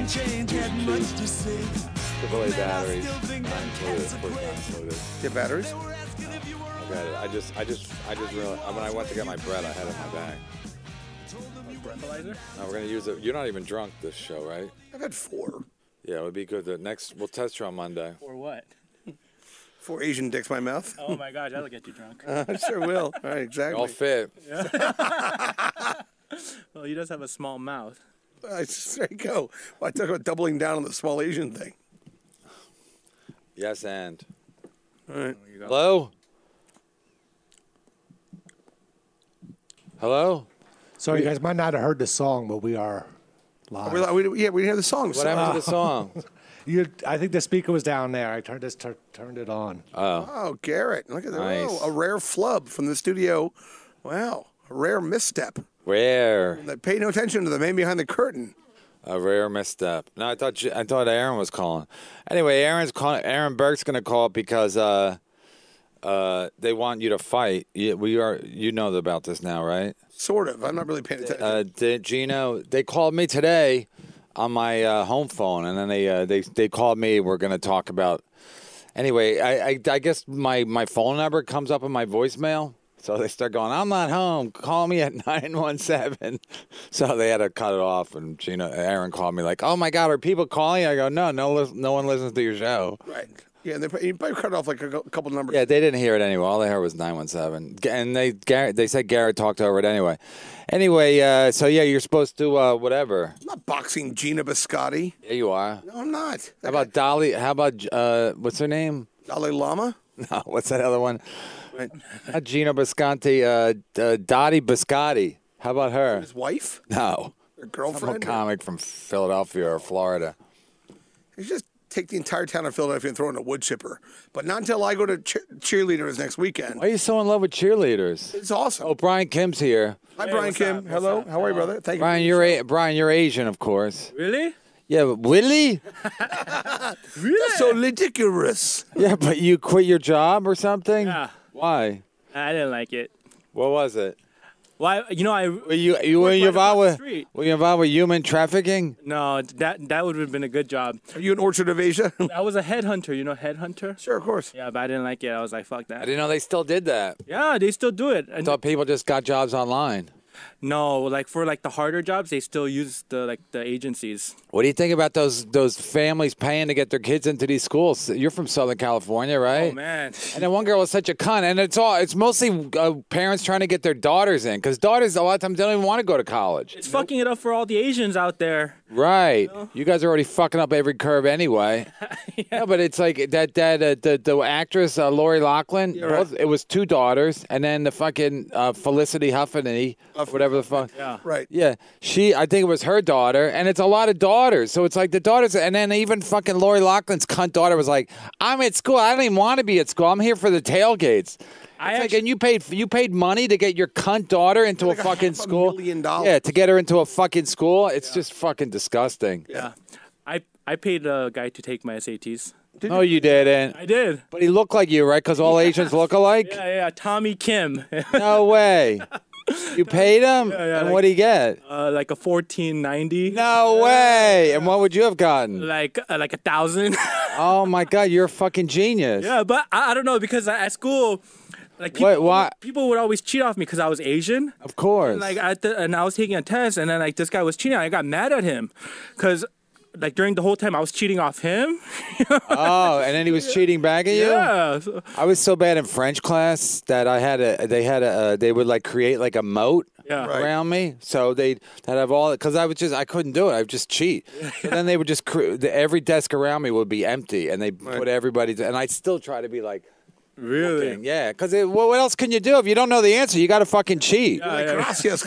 AAA batteries. Not included. Of course not included. Get batteries? I got it. I just realized when I went to get my bread, I had it in my bag. Breathalyzer? No, we're gonna use it. You're not even drunk this show, right? I've had 4. Yeah, it would be good. We'll test you on Monday. Or what? 4 Asian dicks my mouth. Oh my gosh, that'll get you drunk. I sure will. All right, exactly. All fit. Well, he does have a small mouth. There you go. Well, I talk about doubling down on the small Asian thing. Yes, and. All right. Hello? Hello? Sorry, you guys might not have heard the song, but we are live. We didn't hear the song. What happened to the song? I think the speaker was down there. I turned it on. Oh, Garrett. Look at that. Nice. Oh, a rare flub from the studio. Wow. A rare misstep. Rare. Pay no attention to the man behind the curtain. A rare misstep. No, I thought Aaron was calling. Anyway, Aaron Burke's going to call because they want you to fight. You know about this now, right? Sort of. I'm not really paying attention. Gino, they called me today on my home phone, and then they called me. We're going to talk about. Anyway, I guess my phone number comes up in my voicemail. So they start going, I'm not home. Call me at 917. So they had to cut it off. And Aaron called me like, oh, my God, are people calling? I go, no one listens to your show. Right. Yeah, and you probably cut off like a couple numbers. Yeah, they didn't hear it anyway. All they heard was 917. And they said Garrett talked over it anyway. Anyway, so yeah, you're supposed to whatever. I'm not boxing Gina Biscotti. Yeah, you are. No, I'm not. How about Dolly? How about, what's her name? Dalai Lama? No, what's that other one? Right. Not Gino Bisconti, Dottie Biscotti. How about her? His wife? No. Her Some girlfriend? comic from Philadelphia or Florida. You just take the entire town of Philadelphia and throw in a wood chipper. But not until I go to cheerleaders next weekend. Why are you so in love with cheerleaders? It's awesome. Oh, Brian Kim's here. Hi, Brian Kim. What's Hello. up? How are you, brother? Thank Brian, you. Brian, you're Asian, of course. Really? Yeah, but Willie? That's so ridiculous. Yeah, but you quit your job or something? Yeah. Why? I didn't like it. What was it? Why? I Were you worked right involved across the with street. human trafficking? No, that would have been a good job. Are you an Orchard of Asia? I was a headhunter. You know, headhunter. Sure, of course. Yeah, but I didn't like it. I was like, fuck I that. didn't know they still did that. Yeah, they still do it. I thought people just got jobs online. No, like for like the harder jobs, they still use the agencies. What do you think about those families paying to get their kids into these schools? You're from Southern California, right? Oh man. And then one girl was such a cunt, and it's mostly parents trying to get their daughters in, because daughters a lot of times don't even want to go to college. It's fucking it up for all the Asians out there. Right. You guys are already fucking up every curve anyway. Yeah, but it's like the actress Lori Loughlin. It was 2 daughters, and then the fucking Felicity Huffington, whatever the fuck. Yeah. Right. Yeah, I think it was her daughter, and it's a lot of daughters. So it's like the daughters, and then even fucking Lori Loughlin's cunt daughter was like, I'm at school. I don't even want to be at school. I'm here for the tailgates. And you paid money to get your cunt daughter into Like a fucking school. $500 million. Yeah, to get her into a fucking school. It's just fucking disgusting. Yeah. I paid a guy to take my SATs. No, you didn't. I did. But he looked like you, right? Because all Asians look alike? Yeah, Tommy Kim. No way. You paid him? Yeah, and like- what'd he get? Like a 1490. No way. And what would you have gotten? Like 1,000. Oh, my God. You're a fucking genius. Yeah, but I don't know, because at school, like people would always cheat off me because I was Asian. Of course. Like and I was taking a test, and then like this guy was cheating. I got mad at him because like during the whole time I was cheating off him. Oh, and then he was cheating back at you? Yeah. I was so bad in French class that they would like create like a moat Yeah. Right. around me. So they'd have all, because I couldn't do it. I would just cheat. So then they would just, every desk around me would be empty, and they put everybody, and I'd still try to be like, Really? looking. Yeah, because what else can you do if you don't know the answer? You got to fucking cheat. Like, gracias.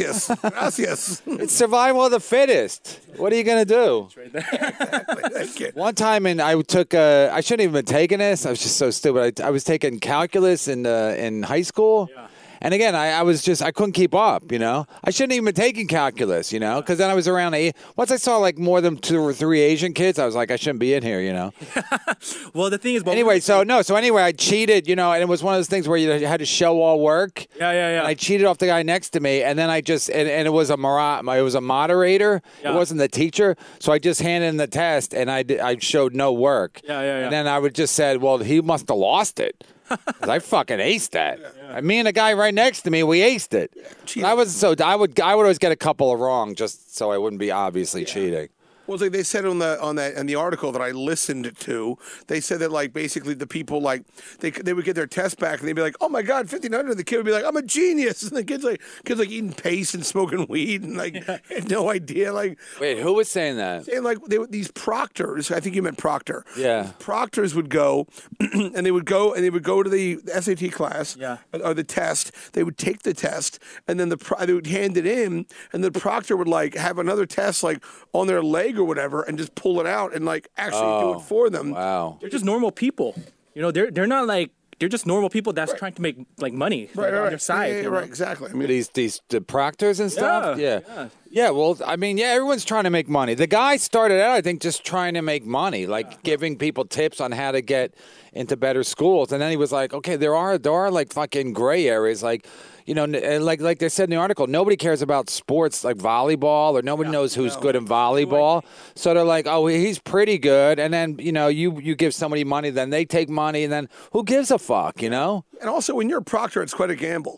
It's survival of the fittest. What are you gonna do? Thank you. One time, I took. I shouldn't even been taking this. I was just so stupid. I was taking calculus in high school, And again, I couldn't keep up, you know. I shouldn't even been taking calculus, you know, because then I was around once I saw like more than 2 or 3 Asian kids, I was like, I shouldn't be in here, you know. Well, the thing is, Anyway, so anyway, I cheated, you know, and it was one of those things where you had to show all work. Yeah. And I cheated off the guy next to me, and then I just and it was a moderator. Yeah. It wasn't the teacher, so I just handed in the test, and I showed no work. Yeah. And then I would just said, well, he must have lost it. 'Cause I fucking aced that. Yeah. Me and the guy right next to me, we aced it. Yeah. I would always get a couple of wrong just so I wouldn't be obviously cheating. Well, they said in the article that I listened to, they said that like basically the people like they would get their test back and they'd be like, oh my god, 1500. The kid would be like, I'm a genius, and the kid's like eating paste and smoking weed and like had no idea. Like, wait, who was saying that? Saying like these proctors. I think you meant proctor. Yeah, proctors would go and they would go to the SAT class. Yeah. Or the test. They would take the test and then they would hand it in, and the proctor would like have another test like on their leg or whatever, and just pull it out and like actually do it for them. Wow, they're just normal people. You know, they're not like they're just normal people that's trying to make like money on their side. Yeah, right, exactly. I mean, these the proctors and stuff. Yeah. Well, I mean, everyone's trying to make money. The guy started out, I think, just trying to make money, like giving people tips on how to get into better schools, and then he was like, okay, there are like fucking gray areas, like. You know, like they said in the article, nobody cares about sports like volleyball, or nobody knows who's good in volleyball. So they're like, oh, he's pretty good. And then, you know, you give somebody money, then they take money, and then who gives a fuck, you know? And also, when you're a proctor, it's quite a gamble.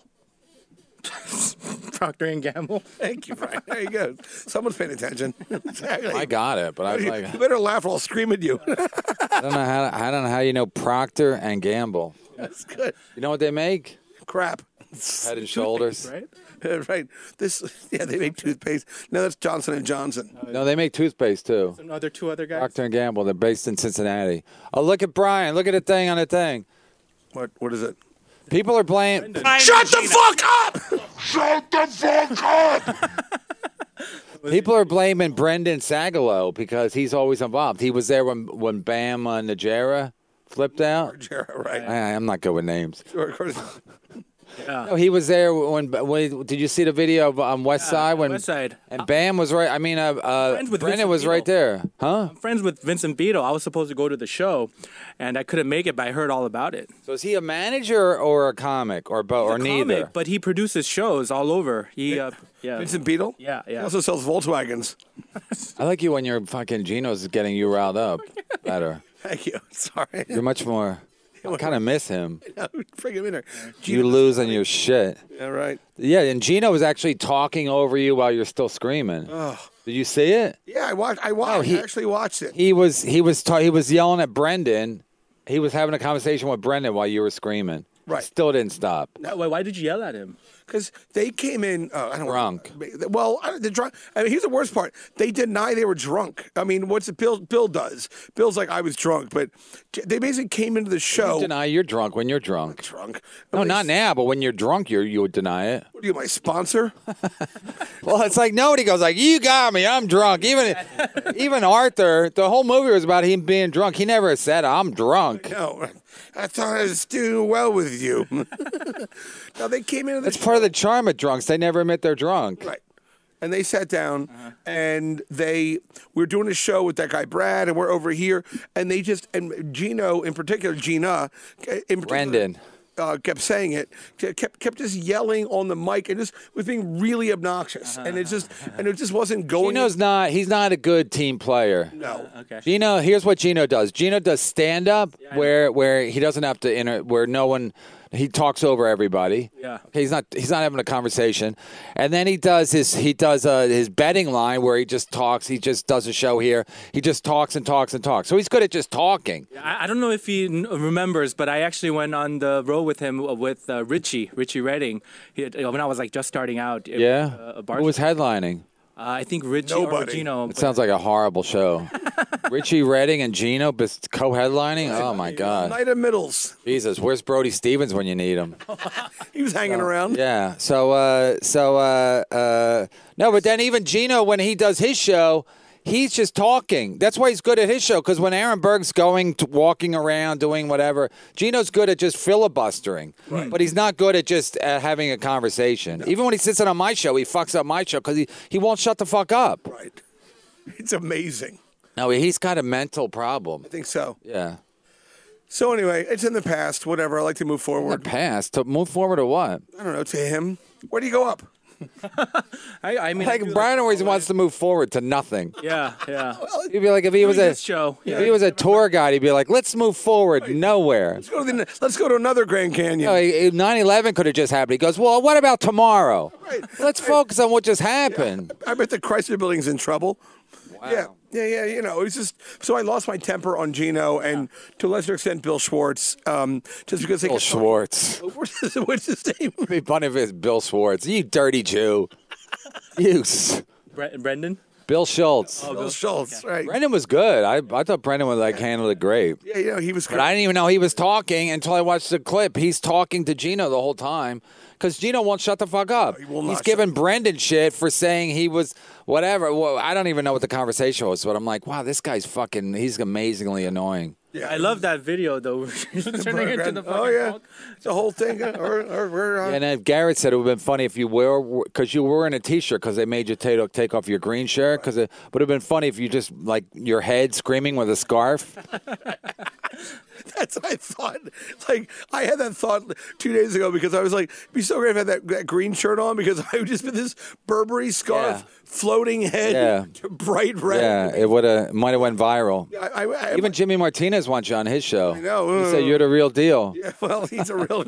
Procter and Gamble. Thank you, Brian. There you go. Someone's paying attention. Exactly. I got it, but I was like, you better laugh or I'll scream at you. I don't know how you know Procter and Gamble. That's good. You know what they make? Crap. Head and Shoulders. Right? Right. They make toothpaste. No, that's Johnson and Johnson. No, they make toothpaste too. Some two other guys. Procter and Gamble. They're based in Cincinnati. Oh, look at Brian. Look at the thing on the thing. What is it? People are blaming. Shut the fuck up! Shut the fuck up! People are blaming Brendan Sagalow because he's always involved. He was there when Bam Najera flipped out. Right. I'm not good with names. Sure, of course. Yeah. No, he was there when did you see the video of West Side when West Side. And Bam was right. I mean, Brendan was right there, huh? I'm friends with Vincent Beadle. I was supposed to go to the show, and I couldn't make it, but I heard all about it. So is he a manager or a comic or both or neither? Comic, but he produces shows all over. Vincent Beadle? Yeah. He also sells Volkswagens. I like you when your fucking Gino's getting you riled up. Better. Thank you. Sorry. You're much more. I kind of miss him. Bring him in there. You losing your shit. Yeah, right. Yeah, and Gino was actually talking over you while you're still screaming. Oh. Did you see it? Yeah, I watched. I actually watched it. He was yelling at Brendan. He was having a conversation with Brendan while you were screaming. Right. Still didn't stop. No, why did you yell at him? Because they came in drunk. Well, the drunk. I mean, here's the worst part. They deny they were drunk. I mean, what's it Bill does? Bill's like, I was drunk, but they basically came into the show. You deny you're drunk when you're drunk. Drunk? No, not now, but when you're drunk, you would deny it. What are you, my sponsor? Well, it's like nobody goes like, you got me, I'm drunk. Even Arthur, the whole movie was about him being drunk. He never said, I'm drunk. No, I thought I was doing well with you. Now they came into the That's show. part of the charm of drunks. They never admit they're drunk. Right. And they sat down, and we're doing a show with that guy Brad, and we're over here, and Gino in particular, Gina in particular, Brendan. Kept saying it, kept just yelling on the mic, and just was being really obnoxious, and it just wasn't going. He's not a good team player. No. Okay. Gino, here's what Gino does. Gino does stand up where he doesn't have to where no one. He talks over everybody. Yeah. Okay, he's not having a conversation. And then he does his betting line where he just talks. He just does a show here. He just talks and talks and talks. So he's good at just talking. I don't know if he remembers, but I actually went on the road with him with Richie Redding. When I was like just starting out. Yeah. Who was headlining? I think Richie Nobody. or Gino. It sounds like a horrible show. Richie Redding and Gino co-headlining? Oh, my God. Night of Middles. Jesus, where's Brody Stevens when you need him? He was hanging around. Yeah. No, but then even Gino, when he does his show, He's just talking. That's why he's good at his show. Because when Aaron Berg's walking around, doing whatever, Gino's good at just filibustering. Right. But he's not good at just having a conversation. Even when he sits in on my show, he fucks up my show because he won't shut the fuck up. Right. It's amazing. No, he's got a mental problem. I think so. Yeah. So anyway, it's in the past. Whatever. I like to move forward. In the past? To move forward to what? I don't know. To him. Where do you go up? I mean, Like Brian always wants to move forward to nothing. Yeah. He'd be like, if he was a show, if he was a tour guide, he'd be like, let's move forward nowhere. Let's go to another Grand Canyon. 9/11 could have just happened. He goes, well, what about tomorrow? Right. Let's focus on what just happened. I bet the Chrysler Building's in trouble. Wow. Yeah. You know, it's just so I lost my temper on Gino and to a lesser extent Bill Schwartz, just because they Bill Schwartz. What's his name? It'd be funny if it's Bill Schwartz. You dirty Jew. You. Brendan. Bill Schultz. Oh, Bill Schultz, right? Brendan was good. I thought Brendan would handle it great. Yeah, you know, he was. But I didn't even know he was talking until I watched the clip. He's talking to Gino the whole time because Gino won't shut the fuck up. No, he will not He's shut giving Brendan shit for saying he was whatever. Well, I don't even know what the conversation was, but I'm like, wow, this guy's he's amazingly annoying. Yeah, I love that video though. Turning into the fucking yeah, it's a whole thing. And then Garrett said it would have been funny if you because you were in a T-shirt because they made you take off your green shirt because it would have been funny if you just like your head screaming with a scarf. That's what I thought. Like I had that thought 2 days ago because I was like, it'd be so great if I had that green shirt on because I would just be this Burberry scarf, floating head, bright red. Yeah, it might have went viral. Even Jimmy Martinez wants you on his show. I know. He said you're the real deal. Yeah, well, he's a real.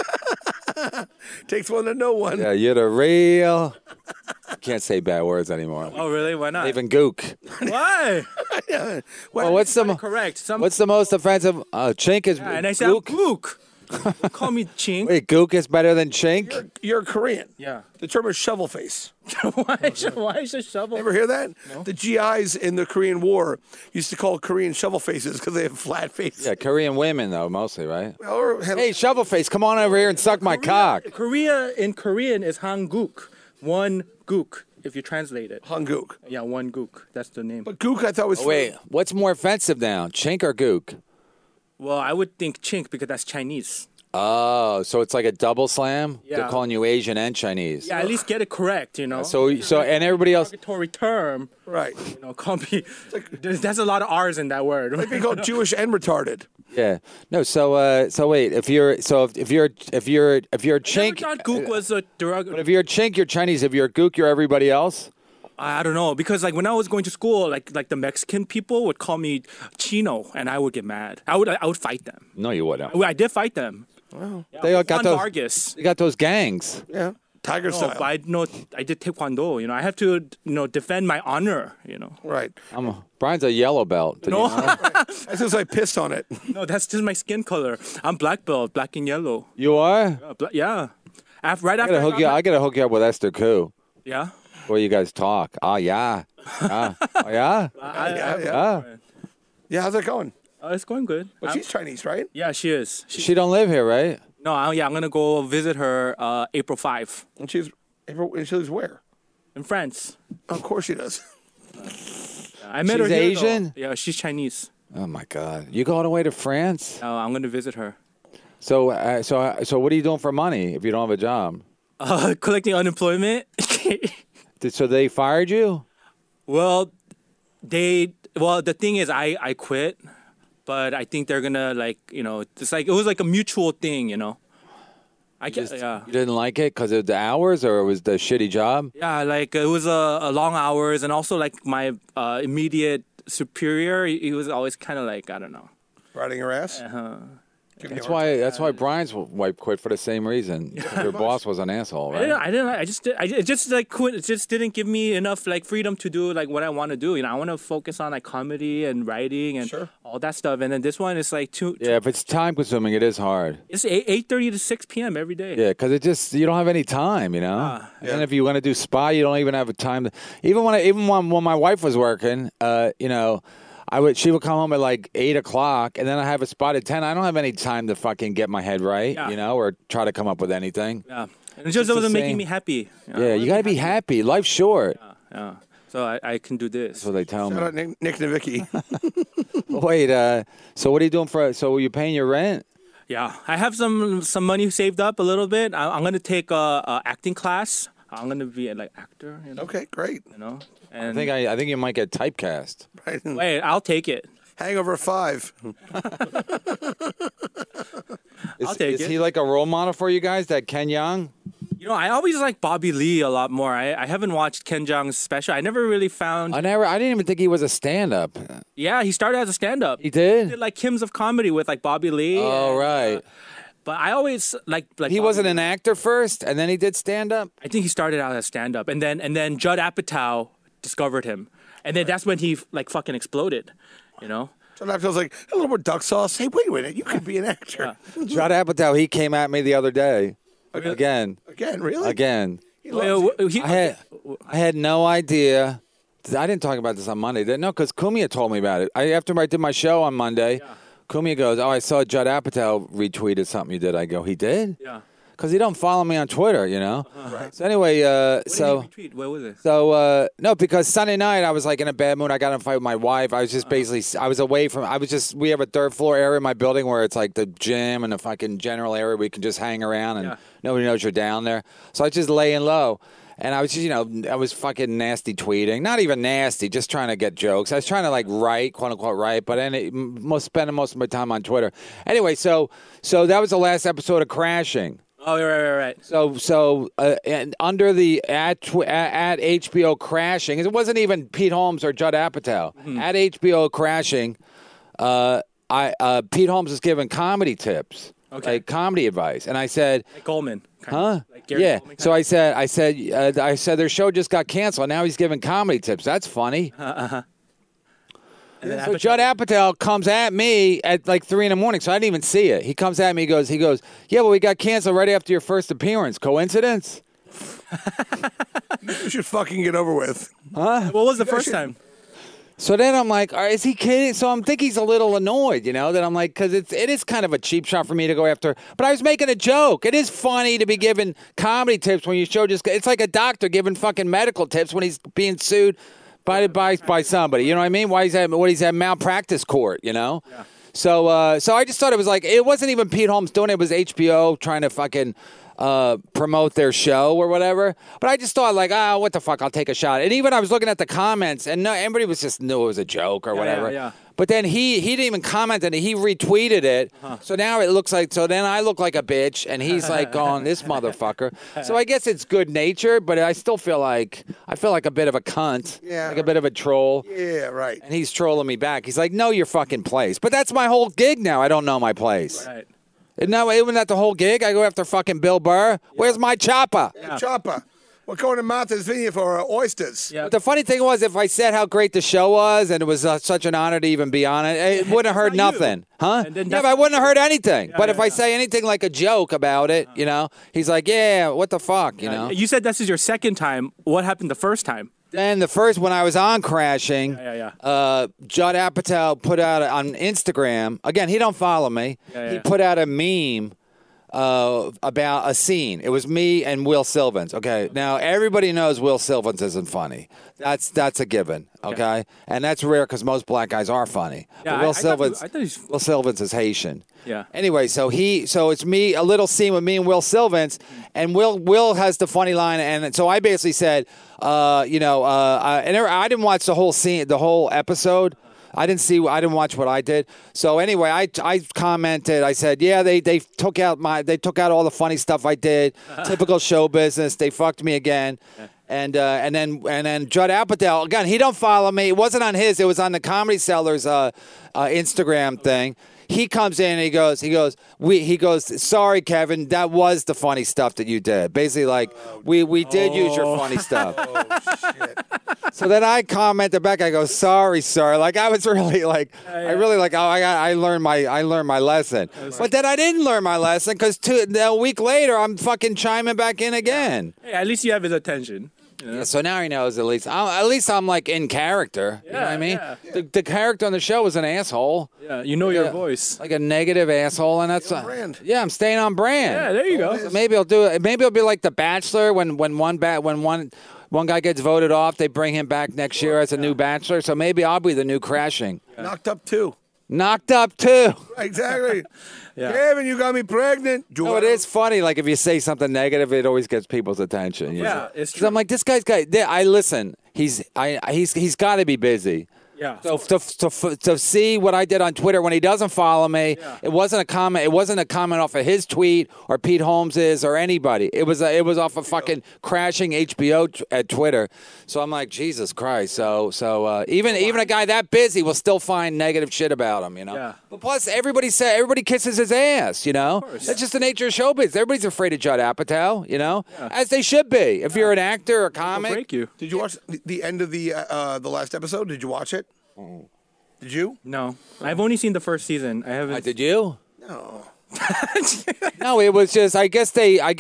Takes one to know one. Yeah, you're the real. Can't say bad words anymore. Oh, really? Why not? Even gook. Why? Yeah. Well, what's the Correct. what's the most offensive? Chink is And I said gook. gook. Call me chink. Wait, gook is better than chink? You're Korean. Yeah. The term is shovel face. Why is a shovel? Ever hear that? No. The GIs in the Korean War used to call Korean shovel faces because they have flat faces. Yeah, Korean women though, mostly, right? Hey, shovel face, come on over here and suck my cock. Korea in Korean is hanguk. One gook, if you translate it. Hanguk. Yeah, one gook. That's the name. But gook I thought was Wait, what's more offensive now, chink or gook? Well, I would think chink because that's Chinese. Oh, so it's like a double slam? Yeah. They're calling you Asian and Chinese. Yeah, at least get it correct, you know. So and everybody else. Derogatory term, right. you know, can't be. There's a lot of R's in that word. Like they call Jewish and retarded. Yeah. No. So wait. If you're chink, I thought gook was a derogatory. but if you're chink, you're Chinese. If you're gook, you're everybody else. I don't know because like when I was going to school, like the Mexican people would call me Chino, and I would get mad. I would fight them. No, you wouldn't. I did fight them. Wow. Yeah, They all got Juan those. Vargas. They got those gangs. Yeah. Tiger No, style. but I did taekwondo. You know, I have to defend my honor. You know. Right. Brian's a yellow belt. Did No. you know? As soon as I pissed on it. No, that's just my skin color. I'm black belt, black and yellow. You are. Yeah. Right I after gotta hook you up with Esther Koo. Yeah. Where you guys talk. Oh yeah. Oh yeah. Yeah. Yeah, how's that going? It's going good. Well, she's Chinese, right? Yeah, she is. She don't live here, right? No, I'm gonna go visit her April 5 And she lives where? in France. Of course she does. I met her She's here, though. Asian? Yeah, she's Chinese. Oh my God. You go all the way to France? I'm gonna visit her. So what are you doing for money if you don't have a job? Collecting unemployment. So they fired you? Well, the thing is, I quit, but I think they're gonna it was like a mutual thing, you know. I guess, yeah. You didn't like it because of the hours, or it was the shitty job? Yeah, like it was a long hours, and also like my immediate superior, he was always kind of like, I don't know. Riding her ass? That's why Brian's wife quit for the same reason. Your boss was an asshole, right? I just didn't give me enough like freedom to do like what I want to do. You know, I want to focus on like comedy and writing and all that stuff. And then this one is like Yeah, if it's time consuming, it is hard. It's 8:30 to 6 p.m. every day. Yeah, because you don't have any time, you know. And if you want to do spa, you don't even have a time. Even when my wife was working, you know. She would come home at like 8 o'clock, and then I have a spot at 10. I don't have any time to fucking get my head right, you know, or try to come up with anything. Yeah, and it just wasn't making me happy. You got to be happy. Life's short. Yeah. so I can do this. That's what they tell Shout me. out Nick Novicki. Wait, so what are you doing so you paying your rent? Yeah, I have some money saved up a little bit. I'm gonna take a acting class. I'm gonna be an actor. You know, Okay, great. you know. I And think you might get typecast. Right. wait, I'll take it. Hangover 5. I'll take is it. he like a role model for you guys? That Ken Young? You know, I always like Bobby Lee a lot more. I haven't watched Ken Jeong's special. I never really found. I didn't even think he was a stand-up. Yeah, he started as a stand-up. He did. Did like Kim's of Comedy with like Bobby Lee. Oh and, right. But I always like He Bobby wasn't Lee. an actor first, and then he did stand-up. I think he started out as stand-up, and then Judd Apatow discovered him, and then that's when he like fucking exploded. You know. So I was like, a little more duck sauce. Hey, wait a minute. You could be an actor. Judd Apatow, he came at me the other day. Again. Again, really? Again. He loves you. He- I had no idea. I didn't talk about this on Monday. No, because Kumia told me about it. After I did my show on Monday, Kumia goes, "Oh, I saw Judd Apatow retweeted something you did." I go, "He did?" Yeah. Because he don't follow me on Twitter, you know. Right. So anyway, What did he retweet? What was it? So no, because Sunday night I was like in a bad mood. I got in a fight with my wife. I was just basically I was away from. We have a third floor area in my building where it's like the gym and the fucking general area where you can just hang around and nobody knows you're down there. So I was just laying low. And I was just, I was fucking nasty tweeting. Not even nasty, just trying to get jokes. I was trying to like write, quote unquote, write, but spending most of my time on Twitter. Anyway, so that was the last episode of Crashing. Oh, right. So and under the at HBO Crashing, it wasn't even Pete Holmes or Judd Apatow. At HBO Crashing, Pete Holmes was giving comedy tips, like comedy advice, and I said, Like Goldman. Like Gary yeah. Goldman So I said their show just got canceled. Now he's giving comedy tips. That's funny. And then So Judd Apatow comes at me at like 3 a.m. So I didn't even see it. He comes at me. He goes, yeah, well, we got canceled right after your first appearance. Coincidence? You should fucking get over with. What was the first time? So then I'm like, is he kidding? So I'm thinking he's a little annoyed, that I'm like, because it is kind of a cheap shot for me to go after. But I was making a joke. It is funny to be giving comedy tips when your show it's like a doctor giving fucking medical tips when he's being sued by somebody. You know what I mean? Why he's at malpractice court, Yeah. So I just thought it was like, it wasn't even Pete Holmes doing it. It was HBO trying to fucking promote their show or whatever. But I just thought like, what the fuck? I'll take a shot. And even I was looking at the comments and everybody was just knew it was a joke or whatever. Yeah. But then he didn't even comment on it. He retweeted it. So now it looks like, so then I look like a bitch and he's like going, this motherfucker. So I guess it's good natured, but I still feel like, a bit of a cunt. Yeah. Like a bit of a troll. Yeah, right. And he's trolling me back. He's like, know your fucking place. But that's my whole gig now. I don't know my place. Right. No, isn't that the whole gig? I go after fucking Bill Burr. Where's my chopper? Chopper. We're going to Martha's Vineyard for oysters. Yeah. But the funny thing was, if I said how great the show was and it was such an honor to even be on it, it wouldn't have heard not you. nothing. Huh? And then Yeah, that's- but I wouldn't have heard anything. But if yeah, I yeah. say anything like a joke about it, he's like, yeah, what the fuck, You said this is your second time. What happened the first time? Then the first, when I was on Crashing, Yeah. Judd Apatow put out on Instagram, again, he don't follow me, Yeah. he put out a meme about a scene. It was me and Will Sylvans. Okay, now everybody knows Will Sylvans isn't funny. That's a given. Okay, and that's rare because most black guys are funny. Yeah, But Will I thought Sylvans, I thought he's- Will Sylvans is Haitian. Yeah. Anyway, so it's me, a little scene with me and Will Sylvans, and Will has the funny line, and so I basically said, and I didn't watch the whole scene, the whole episode. I didn't watch what I did. So anyway, I commented. I said, yeah, they took out all the funny stuff I did. Typical show business. They fucked me again. And then Judd Apatow, again, he don't follow me. It wasn't on his. It was on the Comedy Sellers Instagram thing. He comes in and he goes, sorry, Kevin, that was the funny stuff that you did. Basically, like, we did use your funny stuff. Oh, shit. So then I commented back. I go, sorry, sir. Like I was really like, I learned my lesson. But then I didn't learn my lesson because a week later I'm fucking chiming back in again. Hey, at least you have his attention. Yeah, so now he knows at least I'm like in character. You know what I mean? Yeah. The character on the show was an asshole. Yeah, you know your voice. Like a negative asshole, and that's brand. Yeah, I'm staying on brand. Yeah, there you go. Maybe I'll do it. Maybe I'll be like The Bachelor when one One guy gets voted off. They bring him back next year as a new Bachelor. So maybe I'll be the new Crashing. Knocked Up too. Knocked Up too. Exactly. Yeah. Kevin, you got me pregnant. No, it is funny. Like if you say something negative, it always gets people's attention. You know? Yeah, it's 'Cause true. I'm like, this guy's got. I listen. He's got to be busy. Yeah. So to see what I did on Twitter when he doesn't follow me, it wasn't a comment. It wasn't a comment off of his tweet or Pete Holmes's or anybody. It was off of fucking Crashing HBO at Twitter. So I'm like, Jesus Christ. So even a guy that busy will still find negative shit about him. You know. Yeah. But plus, everybody kisses his ass. You know. That's just the nature of showbiz. Everybody's afraid of Judd Apatow. You know, as they should be. If you're an actor or a comic. Break you. Did you watch the end of the last episode? Did you watch it? Did you? No, I've only seen the first season. I haven't. Did you? No. No, it was just. I guess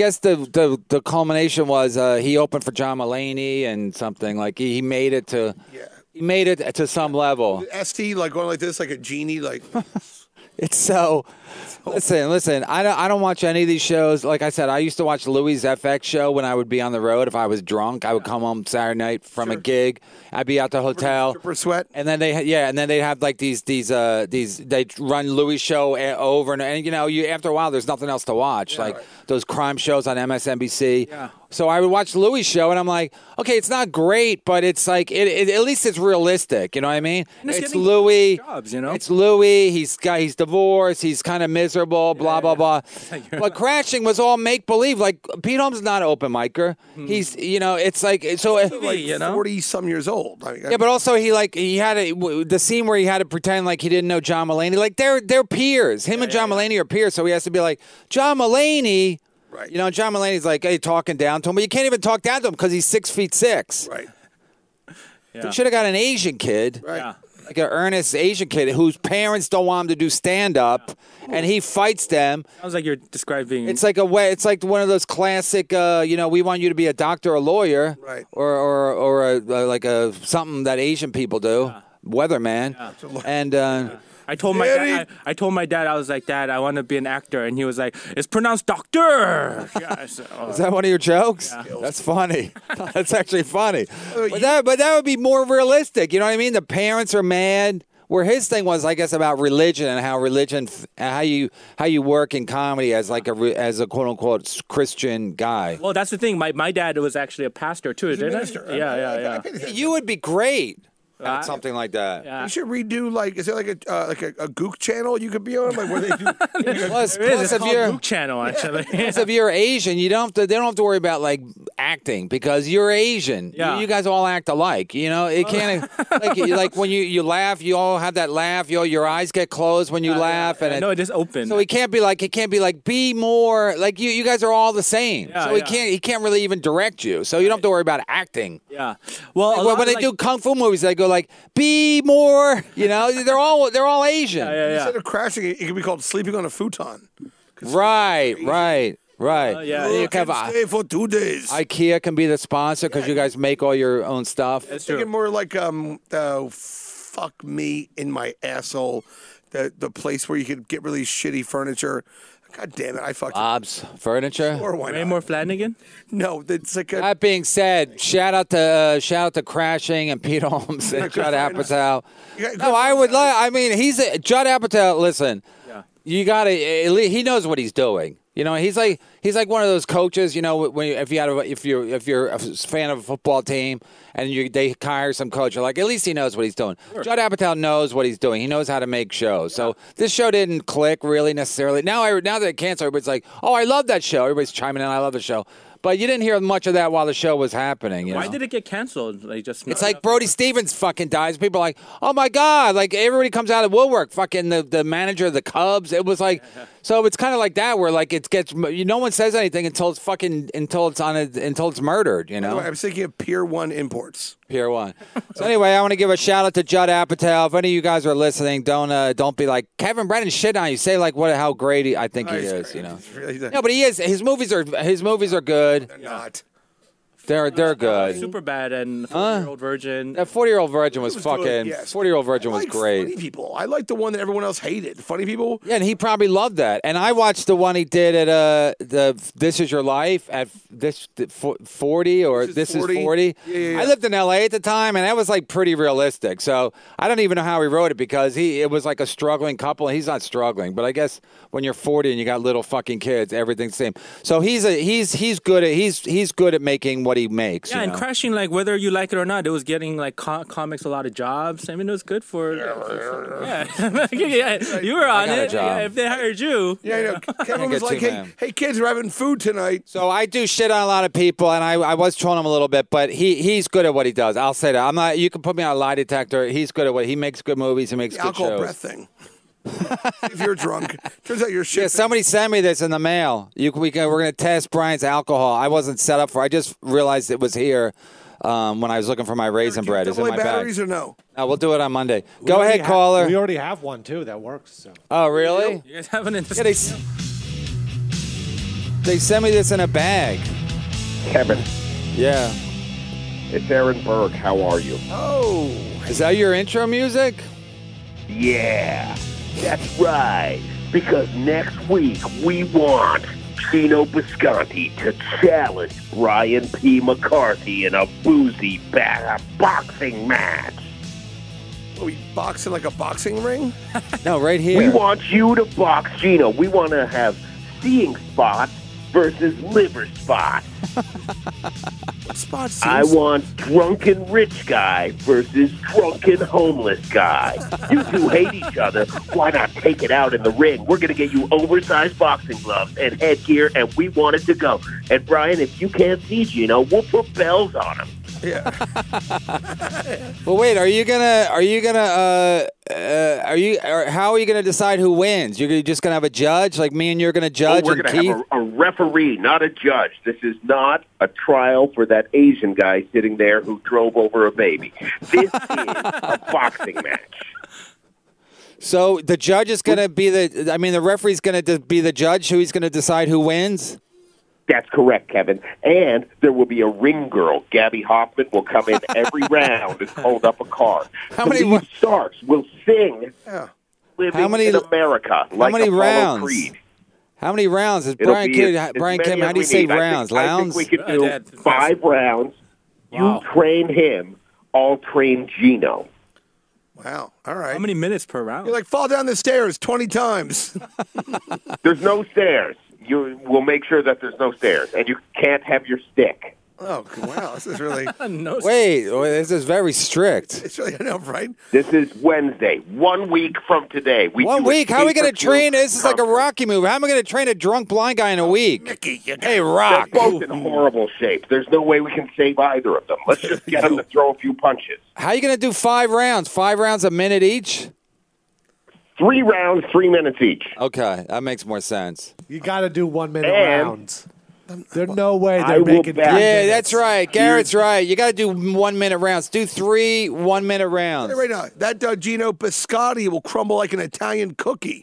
the culmination was he opened for John Mulaney and something like he made it to. Yeah. He made it to some level. ST like going like this, like a genie, like. It's so. Listen. I don't watch any of these shows. Like I said, I used to watch Louis' FX show when I would be on the road. If I was drunk, I would come home Saturday night from a gig. I'd be at the hotel. Stripper Sweat. And then they have like these they run Louis' show over and you know after a while there's nothing else to watch like those crime shows on MSNBC. Yeah. So I would watch Louis' show and I'm like, okay, it's not great, but it's like it at least it's realistic. You know what I mean? And it's It's getting Louis. jobs, you know? It's Louis. He's divorced. He's kind of miserable. Blah blah blah. But Crashing was all make believe. Like Pete Holmes is not an open micer. He's it's like so. Like you know? 40-some years old. I mean, Yeah, but also he had the scene where he had to pretend like he didn't know John Mulaney. Like they're peers. Him and John Mulaney are peers, so he has to be like John Mulaney. Right. You know, John Mulaney's like, hey, talking down to him, but you can't even talk down to him because he's 6'6". Right. You should have got an Asian kid. Right. Yeah. Like an earnest Asian kid whose parents don't want him to do stand up, and he fights them. Sounds like you're describing. It's like it's like one of those classic. We want you to be a doctor or a lawyer, Right. Or like a something that Asian people do, weatherman, and. I told my dad, I was like, Dad, I want to be an actor, and he was like, it's pronounced doctor. Yeah, Is that one of your jokes? That's funny. That's actually funny. But that would be more realistic. You know what I mean? The parents are mad. Where his thing was, I guess, about religion and how how you work in comedy as like as a quote unquote Christian guy. Well, that's the thing. My dad was actually a pastor too, didn't Minister. he? Yeah. You would be great at something like that. Yeah. You should redo is there like a Gook channel you could be on, like where they do. Plus, There is. It's if called you're Luke Channel, actually. plus if you're Asian, they don't have to worry about like acting because you're Asian. Yeah. You guys all act alike. You know, it can't like when you laugh, you all have that laugh. Your eyes get closed when you laugh, and No, it just opened. so he can't be like be more like you guys are all the same. Yeah, so he yeah. can't really even direct you. So you don't have to worry about acting. Yeah. Well, a Like, lot when they of, do kung fu movies, they go like be more. You know, they're all Asian. Yeah. Instead of crashing, it could be called sleeping on a futon. Right. yeah. You You can can have stay for 2 days. IKEA can be the sponsor because you guys make all your own stuff. It's Thinking true. more like fuck me in my asshole, the place where you could get really shitty furniture. God damn it, I fucked Bob's Furniture. Or why not? Raymore Flanagan? No, it's like a, That being said, shout out to Crashing and Pete Holmes and Judd Apatow. Yeah, No, I would like. I mean, Judd Apatow. Listen, Yeah. you got to. He knows what he's doing. You know, he's like one of those coaches. You know, when if you're a fan of a football team and they hire some coach, you're like, at least he knows what he's doing. Judd Apatow knows what he's doing. He knows how to make shows. So this show didn't click really necessarily. Now that it canceled, everybody's like, oh, I love that show. Everybody's chiming in. I love the show. But you didn't hear much of that while the show was happening. You Why know? did it get canceled? It's like Brody Stevens fucking dies. People are like, oh my God. Like everybody comes out of woodwork. Fucking the manager of the Cubs. It was like, so it's kind of like that where like it gets, no one says anything until it's murdered, you know? I was thinking of Pier 1 Imports. Pier 1. So anyway, I want to give a shout out to Judd Apatow. If any of you guys are listening, don't be like, Kevin Brennan shit on you. Say like how great I think he He's is, great. you know? He's really No, but he is. His movies are good. They're not. They're good. Super bad and 40-year-old virgin. That 40-year-old virgin was It was fucking. good, yes. 40-year-old virgin I was like great. Funny People. I like the one that everyone else hated. Funny People. Yeah, and he probably loved that. And I watched the one he did at the This Is Your Life at 40 or This is 40. Yeah. I lived in L.A. at the time, and that was like pretty realistic. So I don't even know how he wrote it because it was like a struggling couple. He's not struggling, but I guess when you're 40 and you got little fucking kids, everything's the same. So he's good at making what he makes. Yeah, you and know? Crashing, like whether you like it or not, it was getting like comics a lot of jobs. I mean, it was good for. Yeah, you were on got a it. job. Yeah, if they hired you. Yeah, I know. Kevin was get like, too "Hey, mad. hey, kids, we're having food tonight." So I do shit on a lot of people, and I was trolling him a little bit, but he's good at what he does. I'll say that. I'm not. You can put me on a lie detector. He's good at what he makes. Good movies. He makes The good alcohol shows. breath thing. If you're drunk, turns out you're shit. Yeah, somebody sent me this in the mail. We're gonna test Brian's alcohol. I wasn't set up for. I just realized it was here when I was looking for my raisin bread. It's in AA my bag. batteries or no? No, we'll do it on Monday. We Go already ahead, caller. We already have one too that works. So. Oh, really? You guys haven't in Yeah, they sent me this in a bag. Kevin, Yeah. it's Aaron Berg. How are you? Oh, Is that your intro music? Yeah, that's right. Because next week we want Gino Bisconti to challenge Brian P. McCarthy in a boozy boxing match. are we boxing like a boxing ring? No, right here. We want you to box Gino. We want to have seeing spots versus liver spots. What spots? I want drunken rich guy versus drunken homeless guy. You two hate each other. Why not take it out in the ring? We're going to get you oversized boxing gloves and headgear, and we want it to go. And Brian, if you can't see Gino, we'll put bells on him. Yeah. Well, wait. How are you gonna decide who wins? You're just gonna have a judge, like me and you're gonna judge. We're and going to Keith? have a referee, not a judge. This is not a trial for that Asian guy sitting there who drove over a baby. This is a boxing match. So the judge is gonna be the referee's gonna be the judge. Who he's gonna decide who wins? That's correct, Kevin. And there will be a ring girl. Gabby Hoffman will come in every round and hold up a card. How the many lead stars will sing Yeah. Living How many- in America like many Apollo rounds? Creed. How many rounds is It'll Brian be Kim? as Brian many Kim, as how do you we say need. rounds? I think Rounds? we could do Yeah, 5 rounds. Wow. You train him. I'll train Gino. Wow. All right. How many minutes per round? You like fall down the stairs 20 times. There's no stairs. We'll make sure that there's no stairs. And you can't have your stick. Oh, wow. This is really, No. Wait, this is very strict. it's really enough, right? This is Wednesday, 1 week from today. We 1 do a week? How are we gonna pay-per-view train? This is like a conference. Rocky movie. How am I gonna train a drunk blind guy in a week? Mickey, you Hey, They're Rock. both in horrible shape. There's no way we can save either of them. Let's just get them to throw a few punches. How are you gonna do 5 rounds? 5 rounds a minute each? 3 rounds, 3 minutes each. Okay, that makes more sense. You got to do 1 minute And- rounds. There's no way I they're will making. bet- 3 Yeah, minutes. that's right. Garrett's right. You got to do 1 minute rounds. Do 3 1 minute rounds. Hey, right now, that Gino Biscotti will crumble like an Italian cookie.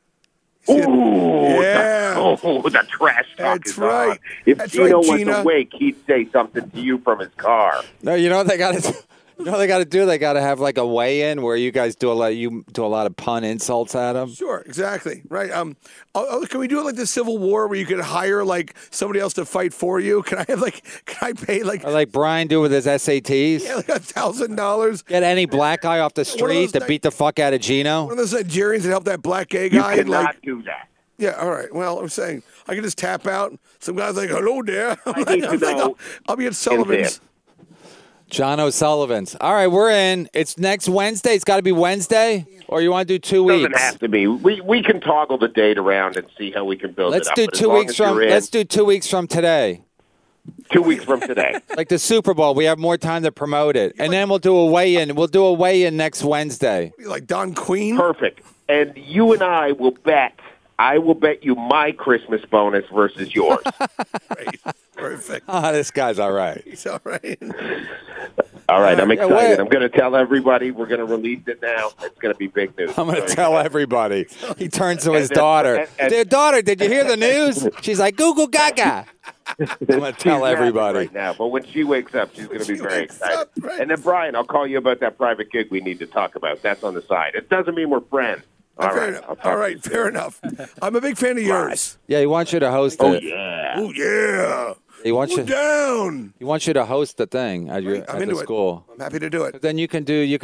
Ooh, Yeah. the trash talk That's is right. on. If That's Gino right, was Gina. awake, he'd say something to you from his car. No, you know what they got to. You know what they got to do? They got to have like a weigh-in where you guys do a lot. You do a lot of pun insults at him. Sure, exactly. Right. Can we do it like the Civil War where you could hire like somebody else to fight for you? Can I pay like Or like Brian do with his SATs. like $1,000? Get any black guy off the One of street those to ni- beat the fuck out of Gino. One of those Nigerians that help that black gay You guy and cannot like do that. yeah, all right. Well, I'm saying I can just tap out. Some guy's like, "Hello there." I'm I need to know I'll be at Sullivan's. John O'Sullivan's. All right, we're in. It's next Wednesday. It's got to be Wednesday, or you want to do 2 weeks? Doesn't have to be. We can toggle the date around and see how we can build Let's it up. do But as 2 long weeks as you're from. in, Let's do 2 weeks from today. 2 weeks from today. Like the Super Bowl, we have more time to promote it, and then we'll do a weigh-in. We'll do a weigh-in next Wednesday. You like Don Queen? Perfect. And you and I will bet. I will bet you my Christmas bonus versus yours. Great. Perfect. Oh, this guy's all right. He's all right. All right, I'm Yeah, excited. what- I'm going to tell everybody. We're going to release it now. It's going to be big news. I'm going to So tell everybody. He turns to his And- daughter. and- Dear daughter, did you hear the news? She's like, Google Gaga. I'm gonna tell She's everybody. right now. But when she wakes up, she's going to be very wakes excited. up, right. And then Brian, I'll call you about that private gig we need to talk about. That's on the side. It doesn't mean we're friends. All Fair right. enough. I'll talk All to right, you fair soon. enough. I'm a big fan of yours. Yeah, he wants you to host Oh it. yeah. Oh yeah. He wants Go you. down. He wants you to host the thing at your I'm at into the it. school. I'm happy to do it. Then you can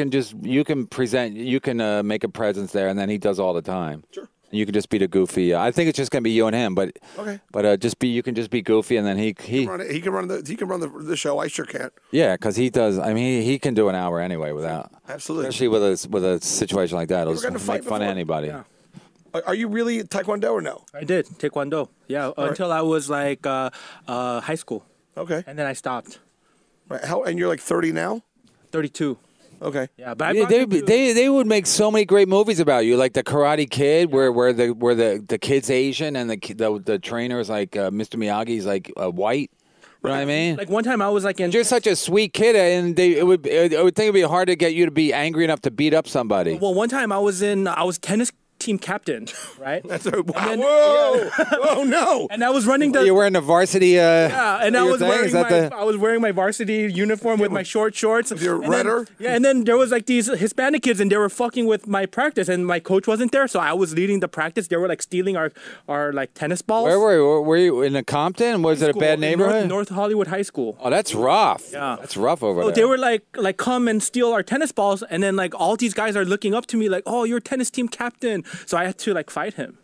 present. You can make a presence there, and then he does all the time. Sure. And you can just be the goofy. I think it's just gonna be you and him, but Okay. But you can just be goofy, and then he He can run the show. I sure can't. yeah, because he does. I mean, he can do an hour anyway without. Absolutely. Especially with a situation like that, it'll gotten in a just fight make fun of before? anybody. Yeah. Are you really Taekwondo or no? I did Taekwondo. Yeah, until I was like high school, Okay. and then I stopped. Right. And you're like 30 now? 32. Okay. Yeah, but I Yeah, brought them to- they would make so many great movies about you, like the Karate Kid, where the kid's Asian and the trainer is like Mr. Miyagi's like white. You know what I mean? like one time I was like in. You're such a sweet kid, and I would think it'd be hard to get you to be angry enough to beat up somebody. Well, one time I was tennis team captain, right? That's wow. then- Whoa. Oh no. And I was running the. You're wearing the varsity. Yeah, and I your was thing? wearing Is that I was wearing my varsity uniform with my short shorts. With your redder? Yeah, and then there was like these Hispanic kids, and they were fucking with my practice, and my coach wasn't there, so I was leading the practice. They were like stealing our like tennis balls. Where were you? Were you in the Compton? Was it a School bad in neighborhood? North Hollywood High School. Oh, that's rough. Yeah. That's rough over So there. they were like come and steal our tennis balls, and then like all these guys are looking up to me like, oh, you're tennis team captain. So I had to like fight him.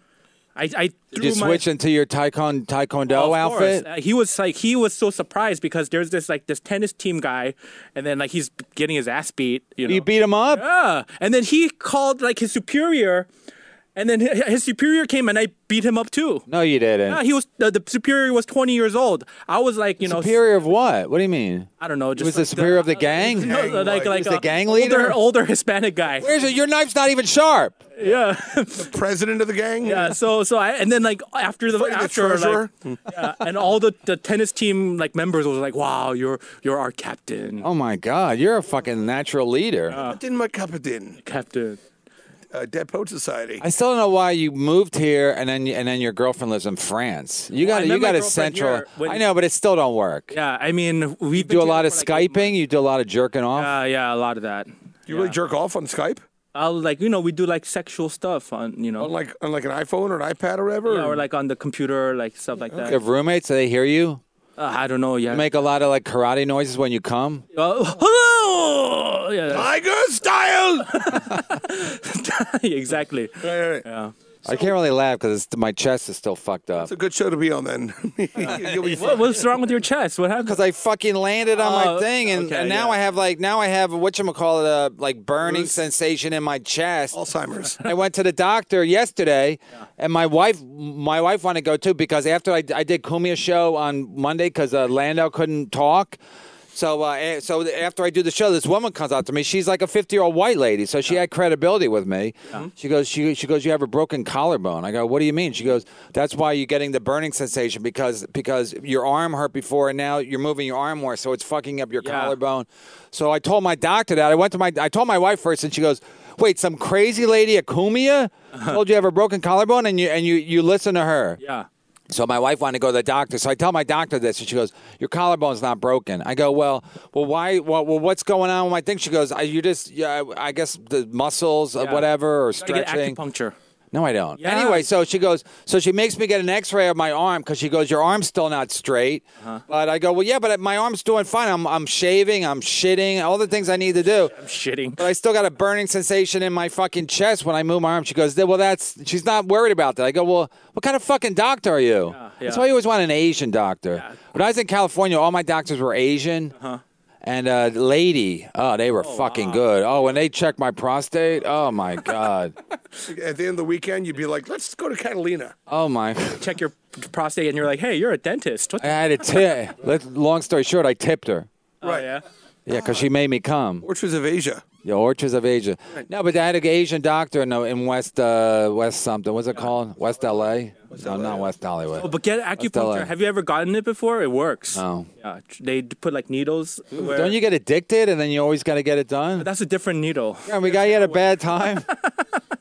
I Did threw you my switch into your taekwondo Of outfit? course. He was so surprised because there's this tennis team guy, and then like he's getting his ass beat. You know? You beat him up? Yeah, and then he called like his superior, and then his superior came and I beat him up too. No, you didn't. Yeah, he was the superior was 20 years old. I was like, Superior of what? What do you mean? I don't know. Just was the like superior of the gang? No, Gang, like like, was the a gang leader? older Hispanic guy. Where's it? Your knife's not even sharp. Yeah, President of the gang? yeah. So I and then like after the treasurer? yeah, and all the tennis team like members was like, wow, you're our captain, Oh my God, you're a fucking natural leader. Din my captain. captain. Dead Poet Society. I still don't know why you moved here and then your girlfriend lives in France. You got I met you got my a girlfriend central. here when- I know, but it still don't work. Yeah, I mean we You do a lot of Skyping. You do a lot of jerking off. Yeah, a lot of that. You really jerk off on Skype? I'll like we do like sexual stuff on On like an iPhone or an iPad or whatever? yeah, or like on the computer like stuff like You that. have roommates. Do they hear you? I don't know. Yeah. You make a lot of like karate noises when you come. Hello. Yeah. Tiger style! Exactly. Right. Yeah. I can't really laugh because my chest is still fucked up. It's a good show to be on then. You'll be fine. What's wrong with your chest? What happened? Because I fucking landed on my thing, and, okay, and now yeah. I have whatchamacallit, like burning sensation in my chest. Alzheimer's. I went to the doctor yesterday, and my wife wanted to go too because after I did Kumia's show on Monday because Lando couldn't talk. So after I do the show, this woman comes out to me. She's like a 50-year-old white lady, so she had credibility with me. She goes, you have a broken collarbone. I go, what do you mean? She goes, that's why you're getting the burning sensation because your arm hurt before, and now you're moving your arm more, so it's fucking up your collarbone. So I told my doctor that. I told my wife first, and she goes, wait, some crazy lady at Kumia told you have a broken collarbone, and you listen to her. Yeah. So my wife wanted to go to the doctor. So I tell my doctor this, and she goes, "Your collarbone's not broken." I go, "Well, why? Well, what's going on with my thing?" She goes, I guess the muscles, or whatever, or Gotta get stretching." acupuncture. No, I don't. Yeah. Anyway, so she makes me get an X-ray of my arm because she goes, your arm's still not straight. But I go, well, yeah, but my arm's doing fine. I'm shaving, I'm shitting, all the things I need to do. I'm shitting. But I still got a burning sensation in my fucking chest when I move my arm. She goes, well, she's not worried about that. I go, well, what kind of fucking doctor are you? That's why you always want an Asian doctor. When I was in California, all my doctors were Asian. And lady, they were fucking good. Oh, when they checked my prostate, oh my God. At the end of the weekend, you'd be like, let's go to Catalina. Oh my. Check your prostate, and you're like, hey, you're a dentist. What I had a tip. Long story short, I tipped her. Right. yeah. Yeah, because she made me come. Orchards of Asia. Yeah, Orchards of Asia. No, but I had an Asian doctor in West something. What's it called? West L.A.? No, not West Hollywood. Oh, but get LA. acupuncture. Have you ever gotten it before? It works. No. Yeah, they put like needles. Where, Don't you get addicted and then you always got to get it done? That's a different needle. Yeah, we got you at a bad time.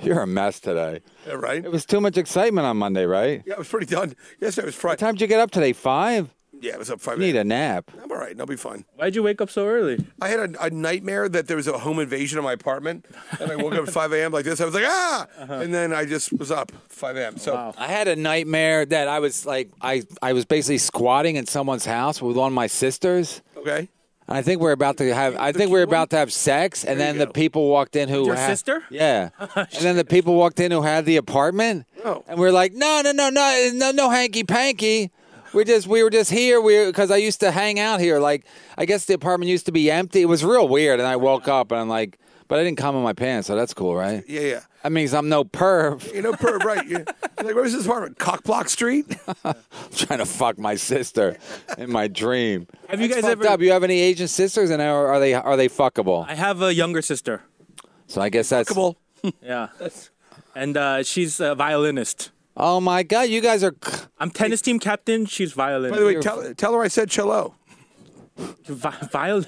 You're a mess today. Yeah, right? It was too much excitement on Monday, right? Yeah, I was pretty done. Yesterday was What Friday. time did you get up today? 5? Yeah, it was up 5 Need a a.m. nap. I'm all right. I'll be fine. Why'd you wake up so early? I had a nightmare that there was a home invasion of my apartment, and I woke up at 5 a.m. like this. I was like, ah! And then I just was up 5 a.m. So Wow. I had a nightmare that I was like, I was basically squatting in someone's house with one of my sisters. okay. And I think we're about to have. I think we're about to have sex, and There then you the go. people walked in who Your had, sister? Yeah, and then the people walked in who had the apartment. Oh. And we're like, no, hanky panky. We were just here. Because I used to hang out here. Like, I guess the apartment used to be empty. It was real weird. And I woke up and I'm like, but I didn't come in my pants, so that's cool, right? Yeah. That means I'm no perv. You know, perv, right? You're like, where's this apartment? Cockblock Street? Trying to fuck my sister in my dream. Have you That's guys fucked ever? up. You have any Asian sisters, and are they fuckable? I have a younger sister. So I guess that's. Fuckable. Yeah, and she's a violinist. Oh my God, you guys are. I'm tennis team captain. She's violinist. By the way, tell her I said cello. Violin.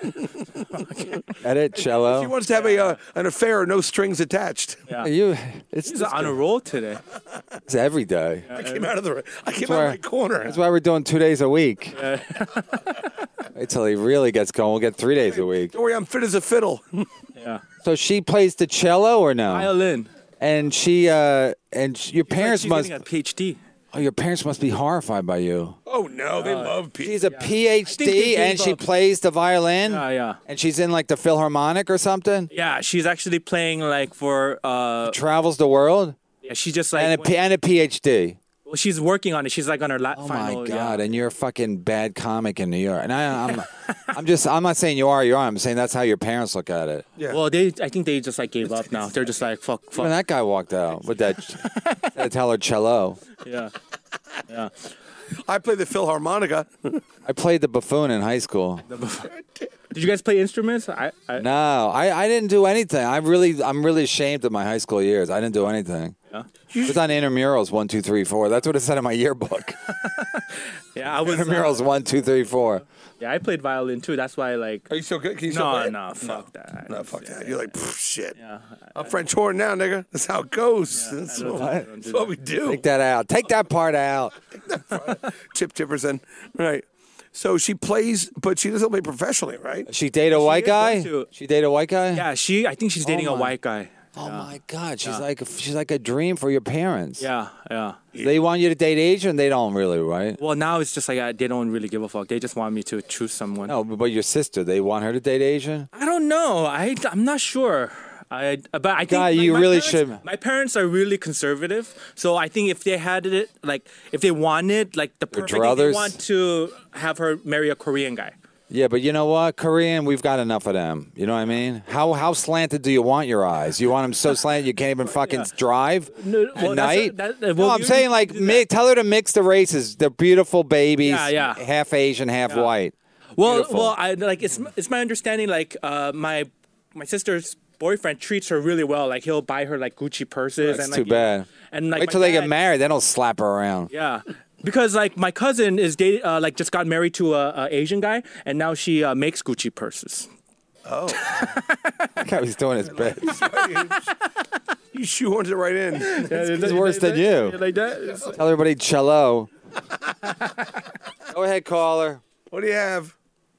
Edit cello. She wants to have an affair, no strings attached. Yeah. It's She's on a roll today. It's every day. I came out of why- my corner. That's why we're doing 2 days a week. Wait till he really gets going. We'll get 3 days a week. Don't worry, I'm fit as a fiddle. Yeah. So she plays the cello or no? Violin. And your parents She's must. getting a PhD. Oh, your parents must be horrified by you. Oh no, they love people. She's a think they PhD and gave she up. plays the violin. Yeah. And she's in like the Philharmonic or something. Yeah, she's actually playing like for Travels the world yeah, she just like and a PhD. well, she's working on it. She's like on her Oh final. my God! Yeah. And you're a fucking bad comic in New York. And I'm not saying you are. I'm saying that's how your parents look at it. Yeah. Well, I think they just like gave up now. They're just like fuck. When that guy walked out with that tell her cello. Yeah. Yeah. I play the Philharmonica. I played the buffoon in high school. Did you guys play instruments? No, I didn't do anything. I'm really ashamed of my high school years. I didn't do anything. Yeah. It was on intramurals 1, 2, 3, 4. That's what it said in my yearbook. Yeah, I was. Intramurals 1, 2, 3, 4. Yeah, I played violin too. That's why like. Are you so good? Can you still play it? Fuck that. No, fuck that. You're like, shit. Yeah. I'm French horn now, nigga. That's how it goes. I That's don't what, do that's what we do. Take that out. Take that part out. Chip Tipperson. Right. So she plays, but she doesn't play professionally, right? She date a white is guy? going to. She date a white guy? Yeah, I think she's dating a my. white guy. Oh my God, she's like a dream for your parents. Yeah. They want you to date Asian. They don't really, right? Well, now it's just like they don't really give a fuck. They just want me to choose someone. No, but your sister, they want her to date Asian. I don't know. I'm not sure. But I think Guy, you my really parents, should- My parents are really conservative, so I think if they had it, like if they wanted, like the perfect, thing, they druthers? want to have her marry a Korean guy. Yeah, but you know what? Korean, we've got enough of them. You know what I mean? How slanted do you want your eyes? You want them so slanted you can't even fucking drive No, well, at that's night? well, No, I'm you saying like do that. tell her to mix the races. They're beautiful babies. Yeah. Half Asian, half white. Well, I like it's my understanding. Like my sister's boyfriend treats her really well. Like he'll buy her like Gucci purses. That's and too like, bad. And like Wait my till they get dad- married, then he'll slap her around. Yeah. Because like my cousin is dating, like just got married to a Asian guy, and now she makes Gucci purses. That guy was doing his best. You shoehorned it right in. He's worse than you. Like that. Tell everybody cello. Go ahead, caller. What do you have?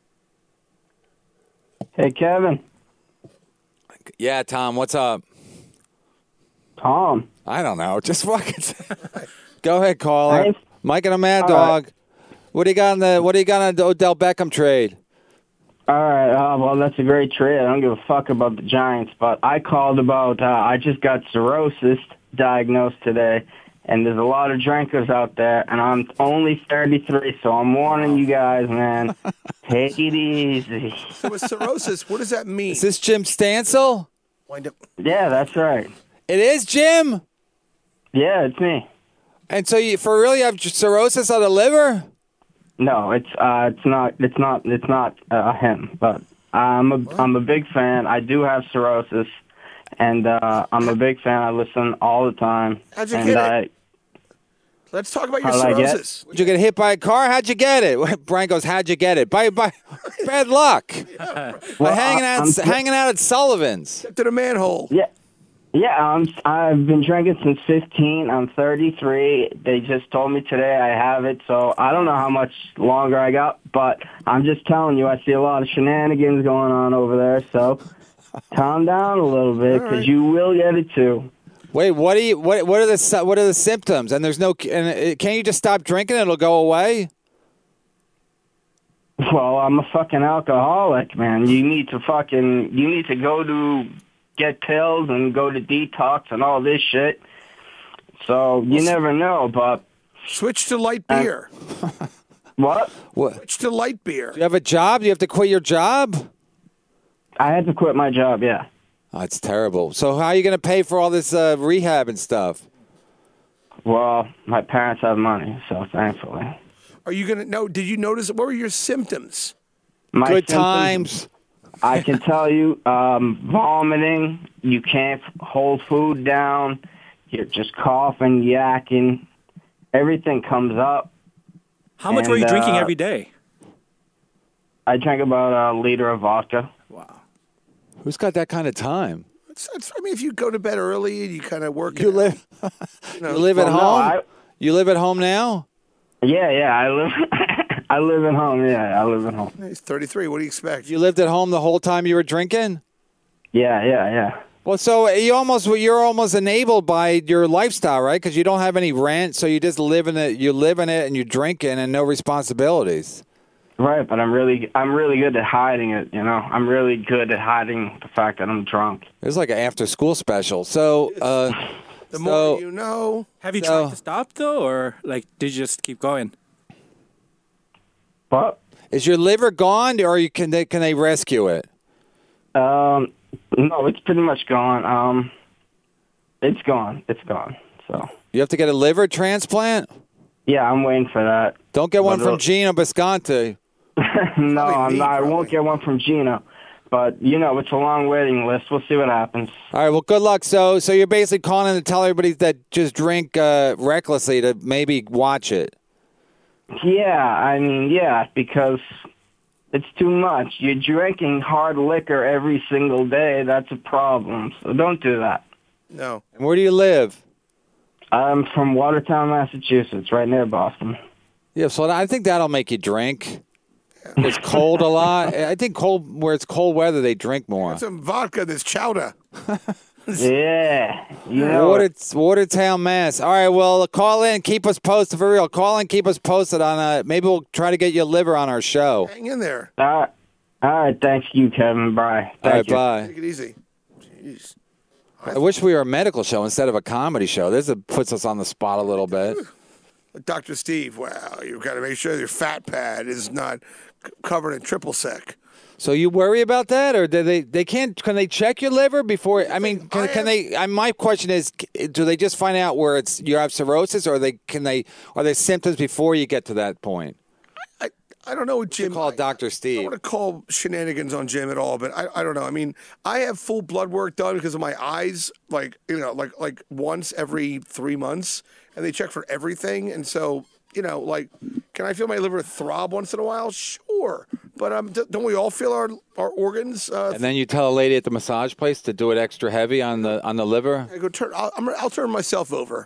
Hey, Kevin. Yeah, Tom, what's up? Tom. I don't know. Just fucking go ahead, caller. Hey. Mike and a Mad All Dog. What do you got on the Odell Beckham trade? All right. Well, that's a great trade. I don't give a fuck about the Giants, but I called about. I just got cirrhosis diagnosed today, and there's a lot of drinkers out there, and I'm only 33, so I'm warning you guys, man. Take it easy. So with cirrhosis, what does that mean? Is this Jim Stansel? Wind up. Yeah, that's right. It is Jim. Yeah, it's me. And so you for real you have cirrhosis of the liver? No, it's not him. But I'm a big fan. I do have cirrhosis, and I'm a big fan. I listen all the time. How'd you and get it? Let's talk about your How'd I get? cirrhosis. Did you get hit by a car? How'd you get it? Brian goes, how'd you get it? By bad luck. By Well, hanging out at Sullivan's. Get to the manhole. Yeah. Yeah, I've been drinking since 15. I'm 33. They just told me today I have it, so I don't know how much longer I got, but I'm just telling you, I see a lot of shenanigans going on over there, so calm down a little bit, because you will get it too. Wait, what are the symptoms? And there's no, and can't you just stop drinking? It'll go away. Well, I'm a fucking alcoholic, man. You need to go to get pills and go to detox and all this shit. So you never know, but Switch to light beer. what? Switch to light beer. Do you have a job? Do you have to quit your job? I had to quit my job, yeah. Oh, it's terrible. So how are you going to pay for all this rehab and stuff? Well, my parents have money, so thankfully. Are you gonna? No. Did you notice? What were your symptoms? My Good symptoms, times. I can tell you, vomiting. You can't hold food down. You're just coughing, yakking. Everything comes up. How much were you And, drinking every day? I drank about a liter of vodka. Wow. Who's got that kind of time? I mean, if you go to bed early and you kind of work. You live. You know, You live at Well, no, home. You live at home now. Yeah, I live. I live at home. Yeah, I live at home. He's 33. What do you expect? You lived at home the whole time you were drinking. Yeah. Well, so you're almost enabled by your lifestyle, right? Because you don't have any rent, so you just live in it. You live in it, and you're drinking, and no responsibilities. Right, but I'm really good at hiding it. You know, I'm really good at hiding the fact that I'm drunk. It's like an after-school special. So, The more you know. Have you So- tried to stop though, or like did you just keep going? But is your liver gone, or can they rescue it? no, it's pretty much gone. It's gone. So You have to get a liver transplant. yeah, I'm waiting for that. Don't get one But from Gino Bisconti. No, I'm me, not. I probably. won't get one from Gino. But you know, it's a long waiting list. We'll see what happens. All right. Well, good luck. So you're basically calling in to tell everybody that just drink recklessly to maybe watch it. Yeah, because it's too much. You're drinking hard liquor every single day. That's a problem. So don't do that. No. And where do you live? I'm from Watertown, Massachusetts, right near Boston. Yeah. So I think that'll make you drink. It's cold a lot. I think where it's cold weather, they drink more. Some vodka. This chowder. Yeah, you know. Watertown, Mass. All right, well, call in, keep us posted for real. Call in, keep us posted on. Maybe we'll try to get your liver on our show. Hang in there. All right. Thanks, you, Kevin. Bye. All right, Thank you. bye. Take it easy. Jeez. I wish we were a medical show instead of a comedy show. This puts us on the spot a little bit. Dr. Steve, wow, you've got to make sure your fat pad is not covered in triple sec. So you worry about that, or do they can't? Can they check your liver before? I mean, can they? My question is, do they just find out where you have cirrhosis, or are there symptoms before you get to that point? I don't know what Jim. Call Dr. I Steve. don't want to call shenanigans on Jim at all, but I don't know. I mean, I have full blood work done because of my eyes, like once every 3 months, and they check for everything. And so, can I feel my liver throb once in a while? Sure, but don't we all feel our organs? And then you tell a lady at the massage place to do it extra heavy on the liver. I go turn. I'll turn myself over.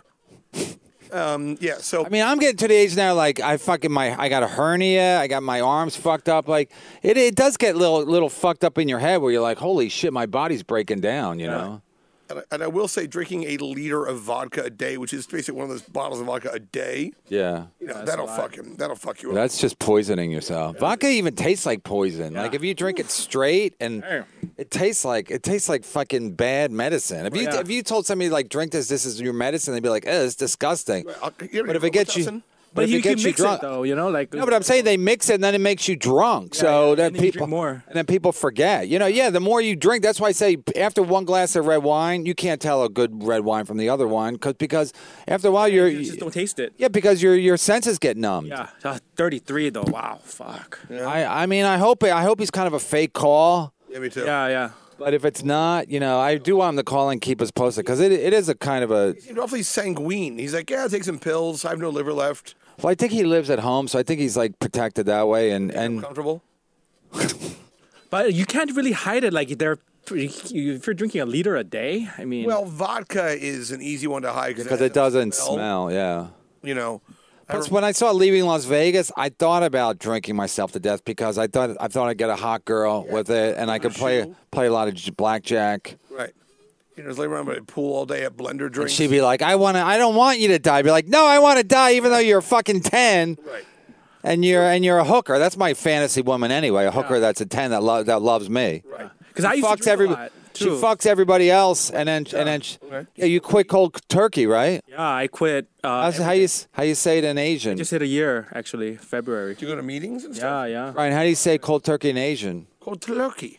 Yeah. So I mean, I'm getting to the age now. Like I got a hernia. I got my arms fucked up. Like it does get little fucked up in your head where you're like, holy shit, my body's breaking down. You know. And I will say, drinking a liter of vodka a day, which is basically one of those bottles of vodka a day, Yeah. that'll fuck you up. That's just poisoning yourself. Vodka even tastes like poison. Like if you drink it straight, and it tastes like fucking bad medicine. If you told somebody like drink this is your medicine, they'd be like, it's disgusting. But if it gets you, But you it can gets you mix drunk, it though, like. no, but I'm saying they mix it and then it makes you drunk. So that and then you people drink more. and then people forget. The more you drink, that's why I say after one glass of red wine, you can't tell a good red wine from the other one because after a while You just don't taste it. yeah, because your senses get numbed. Yeah, 33 though. Wow, fuck. I mean, I hope he's kind of a fake call. Yeah, me too. Yeah. But if it's not, I do want him to call and keep us posted because it is a kind of a. He's awfully sanguine. He's like, yeah, take some pills. I have no liver left. Well, I think he lives at home, so I think he's like protected that way. And Comfortable. But you can't really hide it. Like they're if you're drinking a liter a day, I mean, Well, vodka is an easy one to hide because it doesn't smell. Yeah. You know, Plus, when I saw Leaving Las Vegas, I thought about drinking myself to death because I thought I'd get a hot girl with it, and I could play a lot of blackjack. right. You know, just lay around by the pool all day at blender And drinks. she'd be like, I don't want you to die. I'd be like, no, I want to die, even though you're fucking 10. Right. And you're a hooker. That's my fantasy woman anyway. A hooker that's a 10 that loves me. Right. because I used to drink a lot, She too. fucks everybody else, and then yeah, you quit cold turkey, right? Yeah, I quit. How you say it in Asian? Just hit a year, actually, February. Do you go to meetings and stuff? Yeah. Ryan, how do you say cold turkey in Asian? Cold turkey.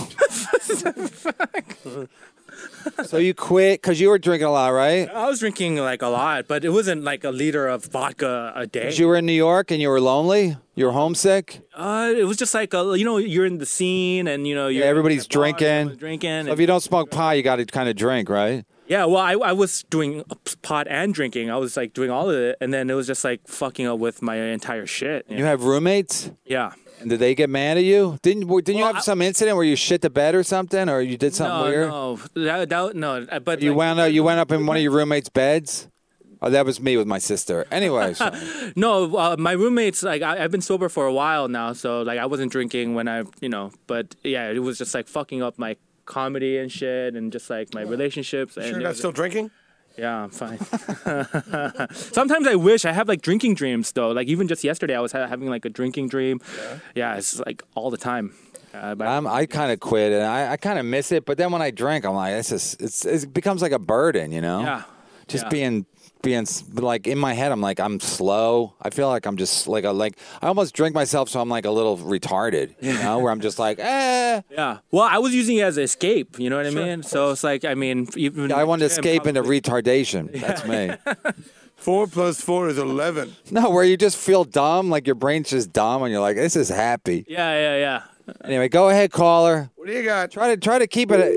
So you quit because you were drinking a lot, right? I was drinking like a lot, but it wasn't like a liter of vodka a day. 'Cause you were in New York and you were lonely. You were homesick. It was just like you're in the scene and you're everybody's at the bar, drinking. everyone's drinking. So if you don't smoke pot, you got to kind of drink, right? Yeah, well, I was doing pot and drinking. I was like doing all of it, and then it was just like fucking up with my entire shit. You have roommates. Yeah. And did they get mad at you? Didn't you Well, have some incident where you shit the bed or something, or you did something weird? No, no. But You like, went up in one of your roommates' beds. Oh, that was me with my sister. Anyway, so- No, my roommates, like, I've been sober for a while now, so, like, I wasn't drinking when but, yeah, it was just, like, fucking up my comedy and shit and just, like, my relationships. Sure, and you're it not was- still drinking? Yeah, I'm fine. Sometimes I wish I have, like, drinking dreams, though. Like, even just yesterday, I was having, like, a drinking dream. Yeah, it's, like, all the time. But I kind of quit, and I kind of miss it. But then when I drink, I'm like, it becomes like a burden, Yeah. Just being like in my head, I'm like, I'm slow. I feel like I'm just like I almost drink myself, so I'm like a little retarded, where I'm just like, eh. Yeah. Well, I was using it as an escape, you know what I mean? So it's like, I mean, even I want to escape into retardation. That's me. 4 + 4 is 11. No, where you just feel dumb, like your brain's just dumb, and you're like, this is happy. Yeah. Anyway, go ahead, caller. What do you got? Try to keep it.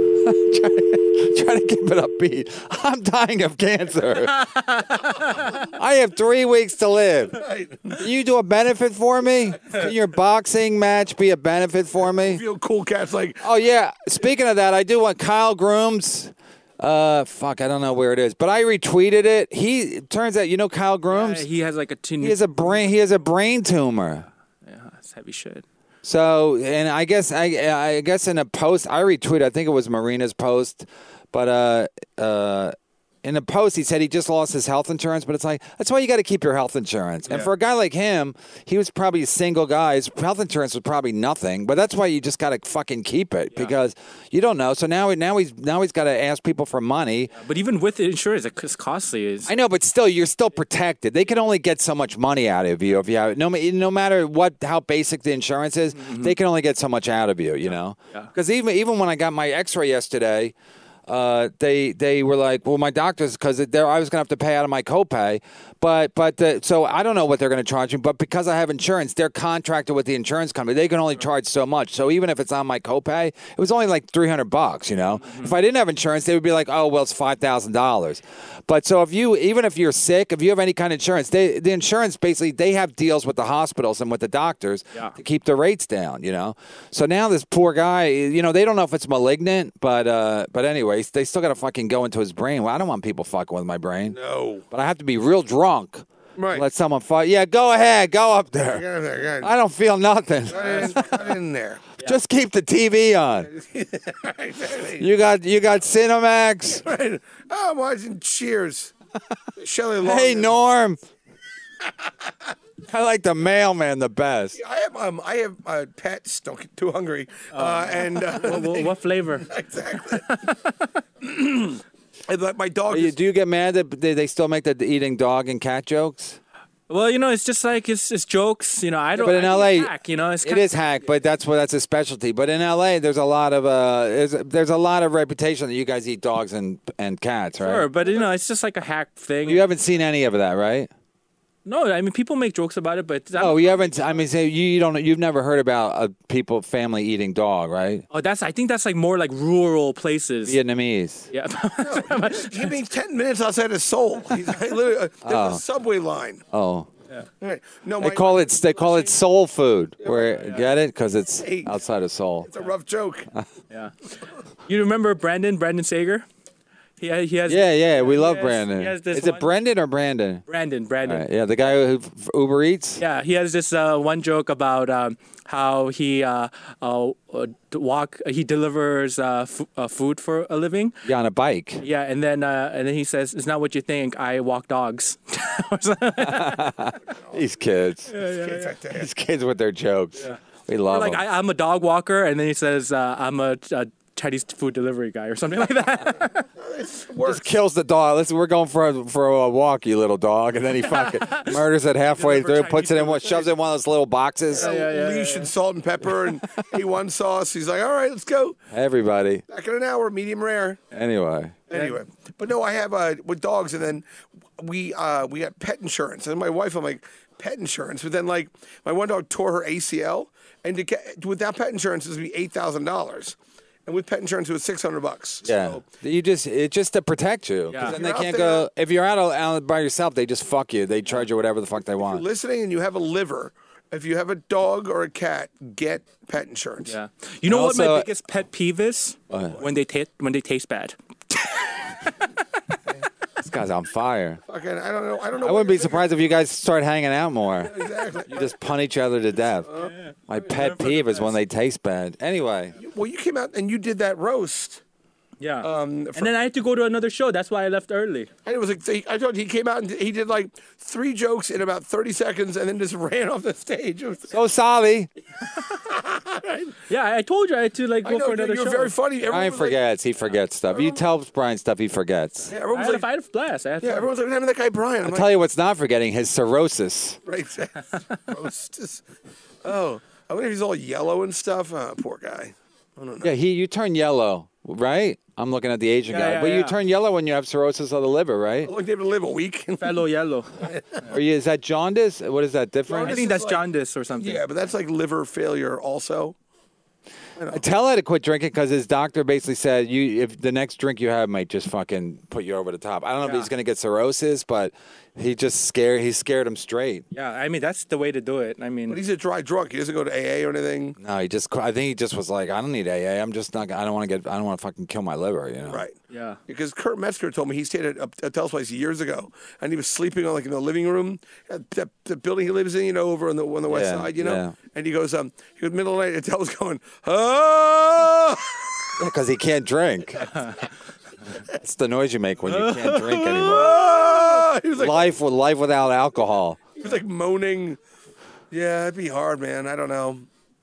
Try to keep it upbeat. I'm dying of cancer. I have 3 weeks to live. Can you do a benefit for me? Can your boxing match be a benefit for me? Feel cool cats like, Oh yeah. Speaking of that, I do want Kyle Grooms. Fuck, I don't know where it is, but I retweeted it. It turns out, Kyle Grooms. He has like He has a brain tumor. Yeah, that's heavy shit. So, and I guess in a post I retweeted, I think it was Marina's post, but in a post he said he just lost his health insurance, but it's like that's why you got to keep your health insurance. And for a guy like him, he was probably a single guy. His health insurance was probably nothing, but that's why you just got to fucking keep it because you don't know. So now he's got to ask people for money. But even with the insurance, it's costly. I know, but still, you're still protected. They can only get so much money out of you if you have no matter how basic the insurance is. They can only get so much out of you. Because even when I got my X-ray yesterday, they were like, well, my doctors, because I was gonna have to pay out of my copay, so I don't know what they're gonna charge me, but because I have insurance, they're contracted with the insurance company. They can only charge so much. So even if it's on my copay, it was only like $300. If I didn't have insurance, they would be like, oh well, it's $5,000. But so even if you're sick, if you have any kind of insurance, the insurance basically they have deals with the hospitals and with the doctors to keep the rates down. So now this poor guy, they don't know if it's malignant, but anyway, they still got to fucking go into his brain. Well, I don't want people fucking with my brain. no. But I have to be real drunk. Right. Let someone fight. Yeah, go ahead. Go up there. Get in there. I don't feel nothing. Get in there. Just keep the TV on. You got Cinemax. Right. Oh, I'm watching Cheers. Shelley Long. Hey, Norm. I like the mailman the best. I have pets. Don't get too hungry. And What flavor? exactly. And, like, my dog. Do you get mad that they still make the eating dog and cat jokes? Well, it's just like it's jokes. I don't. But in I LA, think it's hack, it's it is hack, but that's a specialty. But in LA, there's a lot of there's a lot of reputation that you guys eat dogs and cats, right? Sure, but it's just like a hack thing. You haven't seen any of that, right? No, I mean people make jokes about it, but Oh, you haven't. I mean, say you don't. You've never heard about a family eating dog, right? Oh, I think that's like more like rural places. Vietnamese. Yeah. He means 10 minutes outside of Seoul. He's like, literally, there's a subway line. Oh, Right. No, they call it soul food. Where get it? Because it's outside of Seoul. It's a rough joke. Yeah. You remember Brandon Sager? He has. Yeah, we love has- Brandon. he has this Is it one- Brendan or Brandon? Brandon. All right, yeah, the guy who Uber Eats. Yeah, he has this one joke about how he he delivers food for a living. Yeah, on a bike. Yeah, and then he says, "It's not what you think. I walk dogs." These kids. These kids with their jokes. We love Like them. I'm a dog walker, and then he says, "I'm a Chinese food delivery guy," or something like that. Just kills the dog. Listen, we're going for a walk, you little dog, and then he fucking murders it halfway through, puts it in shoves it in one of those little boxes. Leash and salt and pepper and A1 sauce. He's like, all right, let's go. Everybody. Back in an hour, medium rare. Anyway, But no, I have with dogs, and then we got pet insurance, and my wife, I'm like, pet insurance, but then like my one dog tore her ACL, and without pet insurance, it's gonna be $8,000. And with pet insurance, it was $600. yeah, So, it's just to protect you. 'Cause Yeah. then If they you're out can't there- go. If you're out by yourself, they just fuck you. They charge you whatever the fuck they if you're want. listening and you have a liver, if you have a dog or a cat, get pet insurance. Yeah. You know what also- my biggest pet peeve is? When they taste bad. This guy's on fire. Fucking, I don't know. I what wouldn't be you're surprised if you guys start hanging out more. Exactly. You just pun each other to death. My pet peeve is when they taste bad. Anyway, Well, you came out and you did that roast. Yeah. And then I had to go to another show. That's why I left early. And it was like, I told you, he came out and he did like 3 jokes in about 30 seconds and then just ran off the stage. It was, so sorry. Yeah, I told you I had to like I go know, for another you're show. very funny. Everyone Brian was like- forgets. He forgets stuff. You tell Brian stuff he forgets. yeah, I everyone was had, like, I had a blast. I had yeah, fun. everyone's like, what happened to that guy Brian? I'm I'll like, tell you what's not forgetting, his cirrhosis. right. Roast. Oh, I wonder if he's all yellow and stuff. Oh, poor guy. Yeah, you turn yellow, right? I'm looking at the Asian Yeah, guy. yeah, but you yeah. turn yellow when you have cirrhosis of the liver, right? How long did he live? A week? Fellow yellow. Is that jaundice? What is that different? I think that's like- jaundice or something. Yeah, but that's like liver failure also. Tell her to quit drinking because his doctor basically said if the next drink you have might just fucking put you over the top. I don't know if Yeah. he's gonna get cirrhosis, but he scared him straight. Yeah, I mean that's the way to do it. I But mean, he's a dry drunk. He doesn't go to AA or anything. No, I think he just was like, I don't need AA. I'm just not. I don't want to fucking kill my liver. You know. Right. yeah. Because Kurt Metzger told me he stayed at a Tell's place years ago, and he was sleeping on like in the living room, the building he lives in, over on the west Yeah, side, yeah. And he goes, middle of the night, and Tell's going, oh, Because he can't drink. It's the noise you make when you can't drink anymore. oh! He was like, Life without alcohol. he was like moaning. Yeah, it'd be hard, man. I don't know.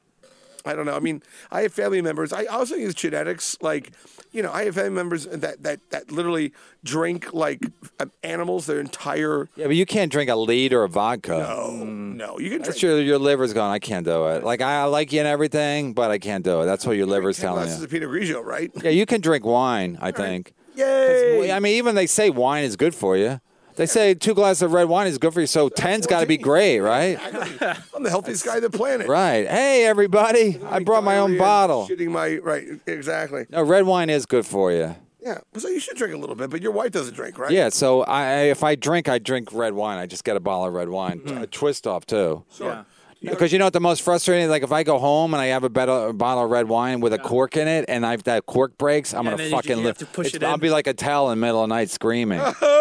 I mean, I have family members. I also use genetics. Like, I have family members that literally drink like animals their entire. Yeah, but you can't drink a liter of vodka. No, you can drink. That's your liver's going. I can't do it. Like I like you and everything, but I can't do it. That's what your liver's 10 telling glasses you. of Pinot Grigio, right? Yeah, you can drink wine. I think. Yay! I mean, even they say wine is good for you. They say 2 glasses of red wine is good for you, so 10's got to be great, right? I'm the healthiest guy on the planet. Right. Hey, everybody! I brought my own Diarrhea, bottle. Shitting my right, exactly. No, red wine is good for you. Yeah, so you should drink a little bit, but your wife doesn't drink, right? Yeah. So if I drink red wine. I just get a bottle of red wine, a twist off too. Sure. Because you know what the most frustrating? Like if I go home and I have a bottle of red wine with a cork in it, and that cork breaks, I'm Yeah, gonna and then fucking you live. have to push it I'll in. be like a towel in the middle of the night screaming.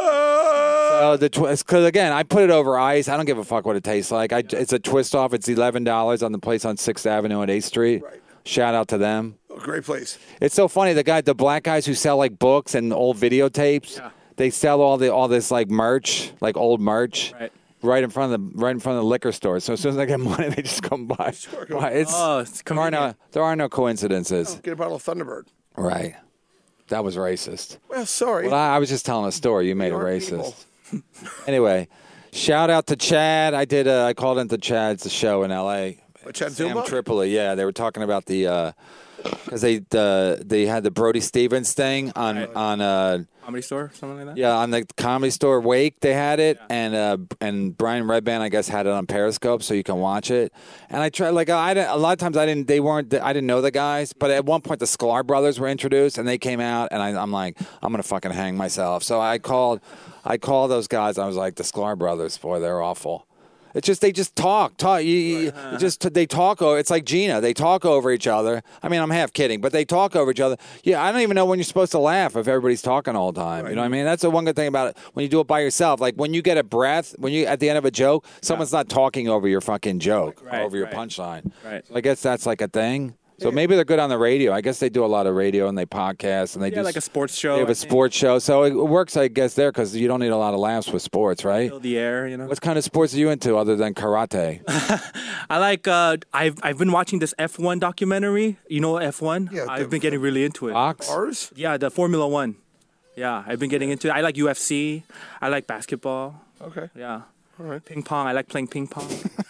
The twist, because again, I put it over ice. I don't give a fuck what it tastes like. It's a twist off. It's $11 on the place on 6th Avenue and 8th Street. Right. Shout out to them. Oh, great place. It's so funny. The black guys who sell like books and old videotapes. Yeah. They sell all this like merch, like old merch. Right. Right in front of the liquor store. So as soon as I get money, they just come by. It's it's convenient. there are no coincidences. Get a bottle of Thunderbird. Right. That was racist. Well, sorry. Well, I was just telling a story. You made it are racist. Anyway, shout out to Chad. I called into Chad's show in L.A. Chad Sam Zumba? Tripoli. Yeah, they were talking about the because they had the Brody Stevens thing on Comedy store, something like that. yeah, on the Comedy Store Wake, they had it, and Brian Redband, I guess, had it on Periscope, so you can watch it. And I tried, a lot of times I didn't know the guys, but at one point the Sklar brothers were introduced, and they came out, and I'm like, I'm gonna fucking hang myself. So I called those guys. I was like, the Sklar brothers, boy, they're awful. It's just they just talk. They talk over. It's like Gina. They talk over each other. I mean, I'm half kidding, but they talk over each other. Yeah, I don't even know when you're supposed to laugh if everybody's talking all the time. You know what I mean? That's the one good thing about it when you do it by yourself. Like when you get a breath, when you at the end of a joke, someone's not talking over your fucking joke, over your punchline. Right. So I guess that's like a thing. So maybe they're good on the radio. I guess they do a lot of radio and they podcast and they do like a sports show. They have a sports show, so it works, I guess, there because you don't need a lot of laughs with sports, right? Fill the air, you know. What kind of sports are you into other than karate? I like. I've been watching this F1 documentary. You know F1? Yeah, I've been getting really into it. Box? Ours? Yeah, the Formula One. Yeah, I've been getting into it. I like UFC. I like basketball. Okay. Yeah. All right. Ping pong. I like playing ping pong.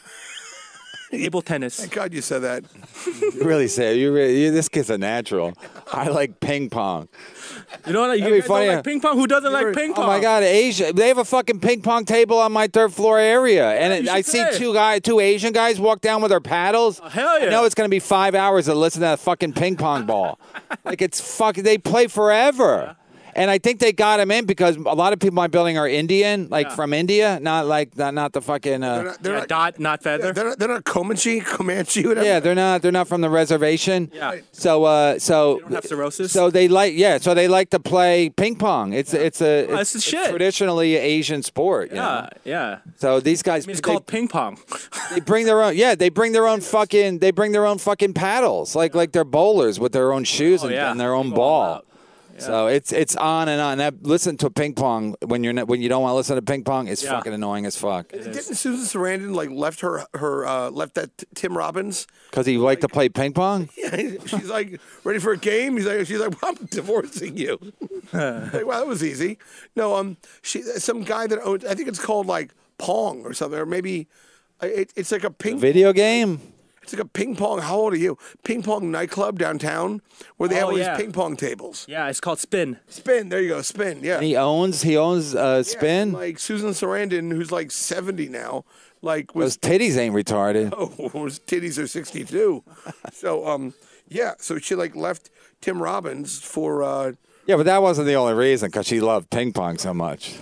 Table tennis. Thank God you said that. You really say this kid's a natural. I like ping pong. You know what? You That'd be guys funny. don't like ping pong? Who doesn't like ping pong? Oh my God, Asia! They have a fucking ping pong table on my third floor area, and you I should see play. two Asian guys walk down with their paddles. Oh, hell yeah. I know it's gonna be 5 hours to listen to that fucking ping pong ball. Like it's fucking. They play forever. And I think they got him in because a lot of people in my building are Indian, like from India, not the fucking. They're not, Dot, not feather. they're not Comanche, whatever. Yeah, they're not from the reservation. Yeah. So don't have cirrhosis? So they like to play ping pong. It's that's the it's shit. traditionally Asian sport. you know? Yeah. So these guys, It's called ping pong. they bring their own. Yeah, they bring their own fucking paddles, like they're bowlers with their own shoes and their own They go all ball. out. So it's on and on. Listen to ping pong when you don't want to listen to ping pong. It's fucking annoying as fuck. Didn't Susan Sarandon left left that Tim Robbins? Because he liked to play ping pong. Yeah, she's like ready for a game. She's like, well, I'm divorcing you. Like, wow, that was easy. No, some guy that owns. I think it's called like Pong or something, or maybe it's like a ping. Video game. It's like a ping pong. How old are you? Ping pong nightclub downtown where they have all yeah. these ping pong tables. Yeah, it's called spin. Spin. There you go. Spin. Yeah. And he owns Spin. Yeah, like Susan Sarandon, who's like 70 now, like was Those titties ain't retarded. his titties are 62. So yeah, so she like left Tim Robbins for Yeah, but that wasn't the only reason because she loved ping pong so much.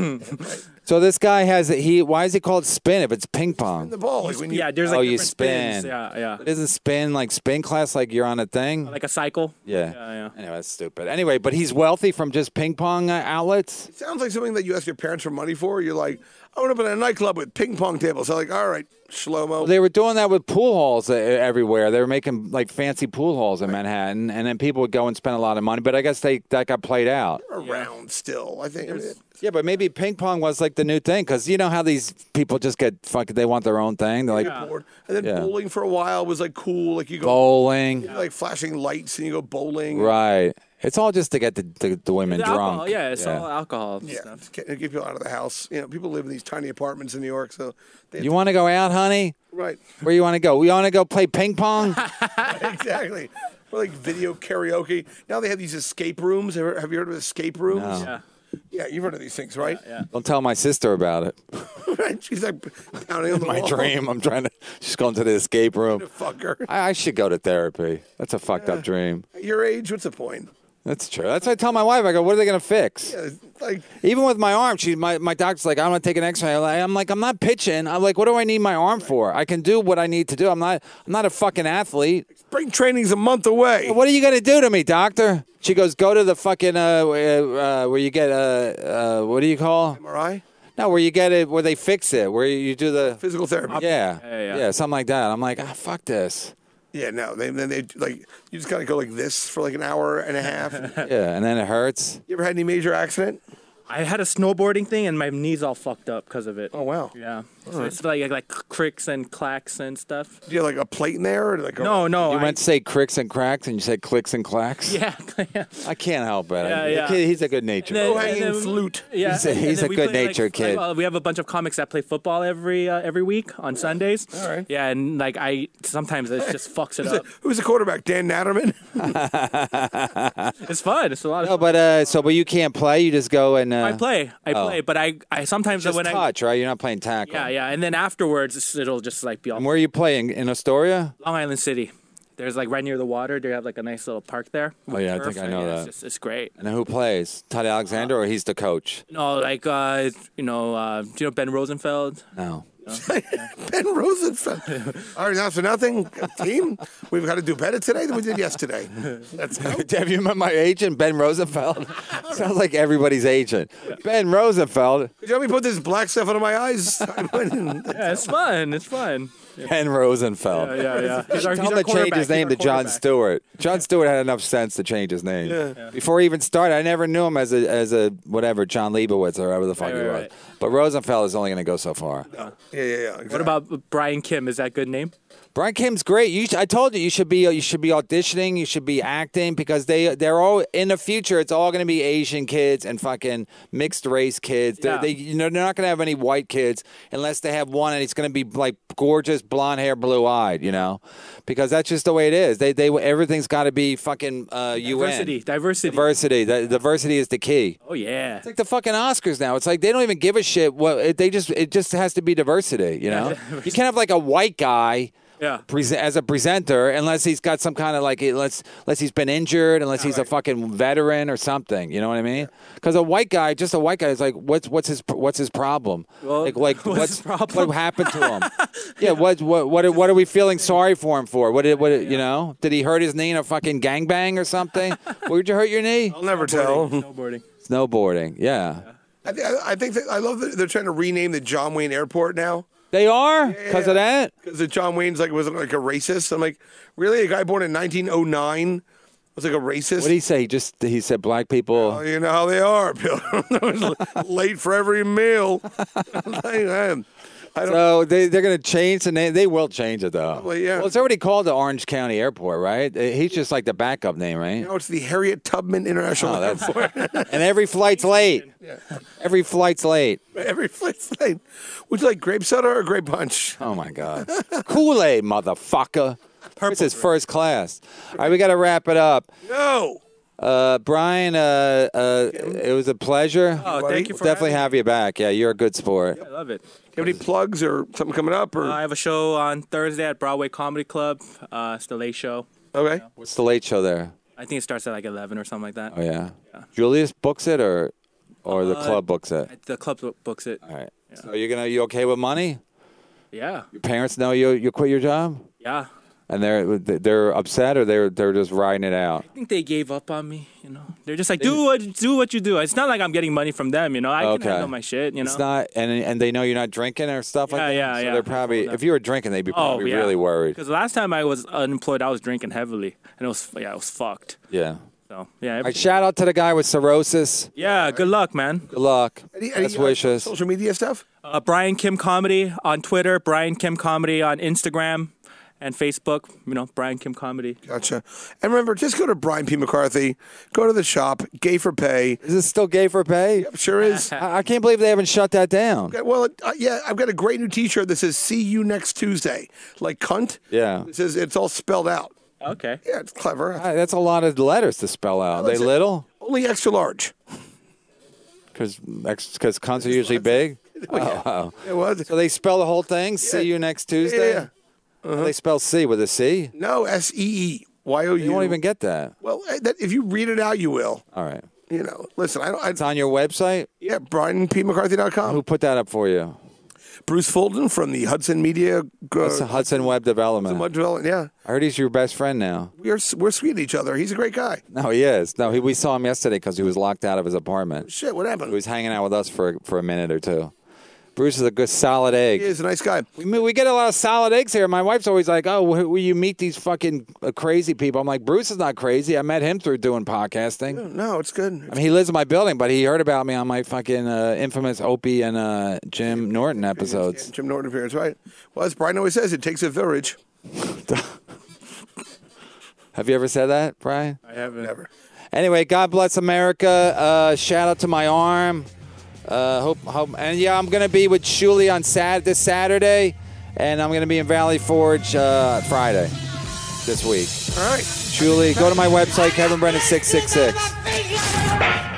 So this guy why is he called spin if it's ping pong? the ball. Like when you, There's like you different spins. spin. Yeah. It isn't spin like spin class like you're on a thing? Like a cycle. Yeah. Yeah. Anyway, that's stupid. Anyway, but he's wealthy from just ping pong outlets. it sounds like something that you ask your parents for money for. You're like, I want to open a nightclub with ping pong tables. So like, all right, Shlomo. They were doing that with pool halls everywhere. They were making like fancy pool halls in Manhattan, and then people would go and spend a lot of money. But I guess that got played out. around still. I think. Yeah, but maybe ping pong was like the new thing because you know how these people just get fucking. They want their own thing. They're like Bored. And then Yeah. bowling for a while was like cool. Like you go bowling, like flashing lights and you go bowling. right? It's all just to get the women The drunk. alcohol. Yeah, it's all alcohol Yeah, stuff. just get people out of the house. You know, people live in these tiny apartments in New York, so they You want to go out, honey? right. Where you want to go? We want to go play ping pong? Exactly. Or like video karaoke. Now they have these escape rooms. Have you heard of escape rooms? No. Yeah. Yeah, you've heard of these things, right? Yeah. Don't tell my sister about it. Right? She's like pounding on the My wall. dream. I'm trying to. She's going to the escape room. Fuck her. I should go to therapy. That's a fucked up dream. At your age, what's the point? That's true. That's what I tell my wife. I go, what are they going to fix? Yeah, it's like Even with my arm, my doctor's like, I want to take an X-ray. I'm like, I'm not pitching. I'm like, what do I need my arm for? I can do what I need to do. I'm not a fucking athlete. spring training's a month away. What are you going to do to me, doctor? She goes, go to the fucking where you get what do you call? MRI? No, where you get it, where they fix it, where you do the Physical therapy. yeah, something like that. I'm like, fuck this. Yeah, no. They like you just gotta go like this for like an hour and a half. Yeah, and then it hurts. You ever had any major accident? I had a snowboarding thing and my knees all fucked up because of it. Oh wow. Yeah. So it's like cricks and clacks and stuff. Do you have like a plate in there? Or like No. You I- went to say cricks and cracks, and you said clicks and clacks. Yeah. I can't help it. Yeah, The yeah. kid, he's a good natured. And then- hanging and then- flute. Yeah, He's a- and he's then a we play, good-natured kid. we have a bunch of comics that play football every week on Sundays. All right. Yeah, and like sometimes it just fucks it up. Who's the quarterback? Dan Natterman? It's fun. It's a lot of No, fun. but you can't play. You just go and I play, but I sometimes just when touch, right? You're not playing tackle. yeah, and then afterwards it'll just like be all And where are you playing in Astoria? Long Island City. There's like right near the water. They have like a nice little park there. Oh, yeah, I think I know that. It's great. And who plays? Todd Alexander, or he's the coach? No, like do you know Ben Rosenfeld? No. Ben Rosenfeld. All right, now for nothing, team. We've got to do better today than we did yesterday. Let's go. Have you met my agent, Ben Rosenfeld? Sounds like everybody's agent. Ben Rosenfeld. Could you help me put this black stuff under my eyes? Yeah, it's fun. It's fun. Ben Rosenfeld. Yeah. He's Tell him to change his name to John Stewart. John Stewart had enough sense to change his name. Yeah. Before he even started, I never knew him as a whatever, John Leibowitz or whatever the fuck he was. Right. But Rosenfeld is only going to go so far. Yeah. Exactly. What about Brian Kim? Is that a good name? Brian Kim's great. I told you you should be auditioning, you should be acting because they're all in the future. It's all going to be Asian kids and fucking mixed race kids. Yeah. They're not going to have any white kids unless they have one, and it's going to be like gorgeous blonde hair, blue eyed. Because that's just the way it is. They everything's got to be fucking UN. Diversity. Diversity is the key. Oh yeah. It's like the fucking Oscars now. It's like they don't even give a shit. It just has to be diversity. You can't have like a white guy. Yeah. As a presenter, unless he's got some kind of unless he's been injured, unless he's a fucking veteran or something. You know what I mean? Because a white guy is like, what's his problem? Well, what's his problem? What happened to him? Yeah. What are we feeling sorry for him for? Did he hurt his knee in a fucking gangbang or something? Where'd you hurt your knee? I'll never tell. Snowboarding. Yeah. I think I love that they're trying to rename the John Wayne Airport now. They are? Because of that? Because John Wayne's wasn't like a racist. I'm like, really? A guy born in 1909 was like a racist? What did he say? He said black people. Oh, you know how they are, Bill. Late for every meal. So they're going to change the name. They will change it, though. Probably, yeah. Well, it's already called the Orange County Airport, right? He's just like the backup name, right? Now it's the Harriet Tubman International Airport. And every flight's late. Yeah. Every flight's late. Every flight's late. Would you like grape soda or grape punch? Oh, my God. Kool-Aid, motherfucker. This is first class. All right, we got to wrap it up. No. Brian, it was a pleasure. Oh, thank you for Definitely having have you back. Yeah, you're a good sport. me. I love it. You have any plugs or something coming up? Or I have a show on Thursday at Broadway Comedy Club. It's the late show. okay. What's the late show there? I think it starts at 11 or something like that. Oh, yeah. Julius books it or the club books it? The club books it. All right. So you okay with money? Yeah. Your parents know you quit your job? Yeah. And they're upset or they're just riding it out? I think they gave up on me, They're just like, do what you do. It's not like I'm getting money from them, I can handle my shit, It's not, and they know you're not drinking or stuff like that? Yeah, So yeah. they're probably, if you were drinking, they'd be probably yeah. really worried. Because last time I was unemployed, I was drinking heavily, and it was fucked. Yeah. So, yeah. All right, shout out to the guy with cirrhosis. Yeah, good luck, man. Good luck. Any Best wishes. social media stuff? Brian Kim Comedy on Twitter, Brian Kim Comedy on Instagram and Facebook, Brian Kim Comedy. Gotcha. And remember, just go to Brian P. McCarthy. Go to the shop. Gay for pay. Is this still gay for pay? Yep, sure is. I can't believe they haven't shut that down. Okay, well, yeah, I've got a great new T-shirt that says "See you next Tuesday," like cunt. Yeah. It says it's all spelled out. Okay. Yeah, it's clever. That's a lot of letters to spell out. They little? Only extra large. Because cunts are usually big? Oh. It was. So they spell the whole thing? See you next Tuesday? Yeah. They spell C with a C? No, SEEYOU. You won't even get that. Well, if you read it out, you will. All right. Listen, It's on your website? Yeah, BrianPMcCarthy.com. Who put that up for you? Bruce Fulton from the Hudson Media. Hudson Web Development. Web Development, yeah. I heard he's your best friend now. We're sweet to each other. He's a great guy. No, he is. No, we saw him yesterday because he was locked out of his apartment. Shit, what happened? He was hanging out with us for a minute or two. Bruce is a good solid egg. He is a nice guy. We get a lot of solid eggs here. My wife's always like, "Oh, will you meet these fucking crazy people?" I'm like, Bruce is not crazy. I met him through doing podcasting. No, it's good. I mean, he lives in my building, but he heard about me on my fucking infamous Opie and Jim Norton episodes. Jim Norton appearance, right? Well, as Brian always says, it takes a village. Have you ever said that, Brian? I haven't. Never. Anyway, God bless America. Shout out to my arm. Hope, and yeah, I'm gonna be with Shuli on this Saturday, and I'm gonna be in Valley Forge Friday this week. All right. Shuli, go to my website, Kevin Brennan 666.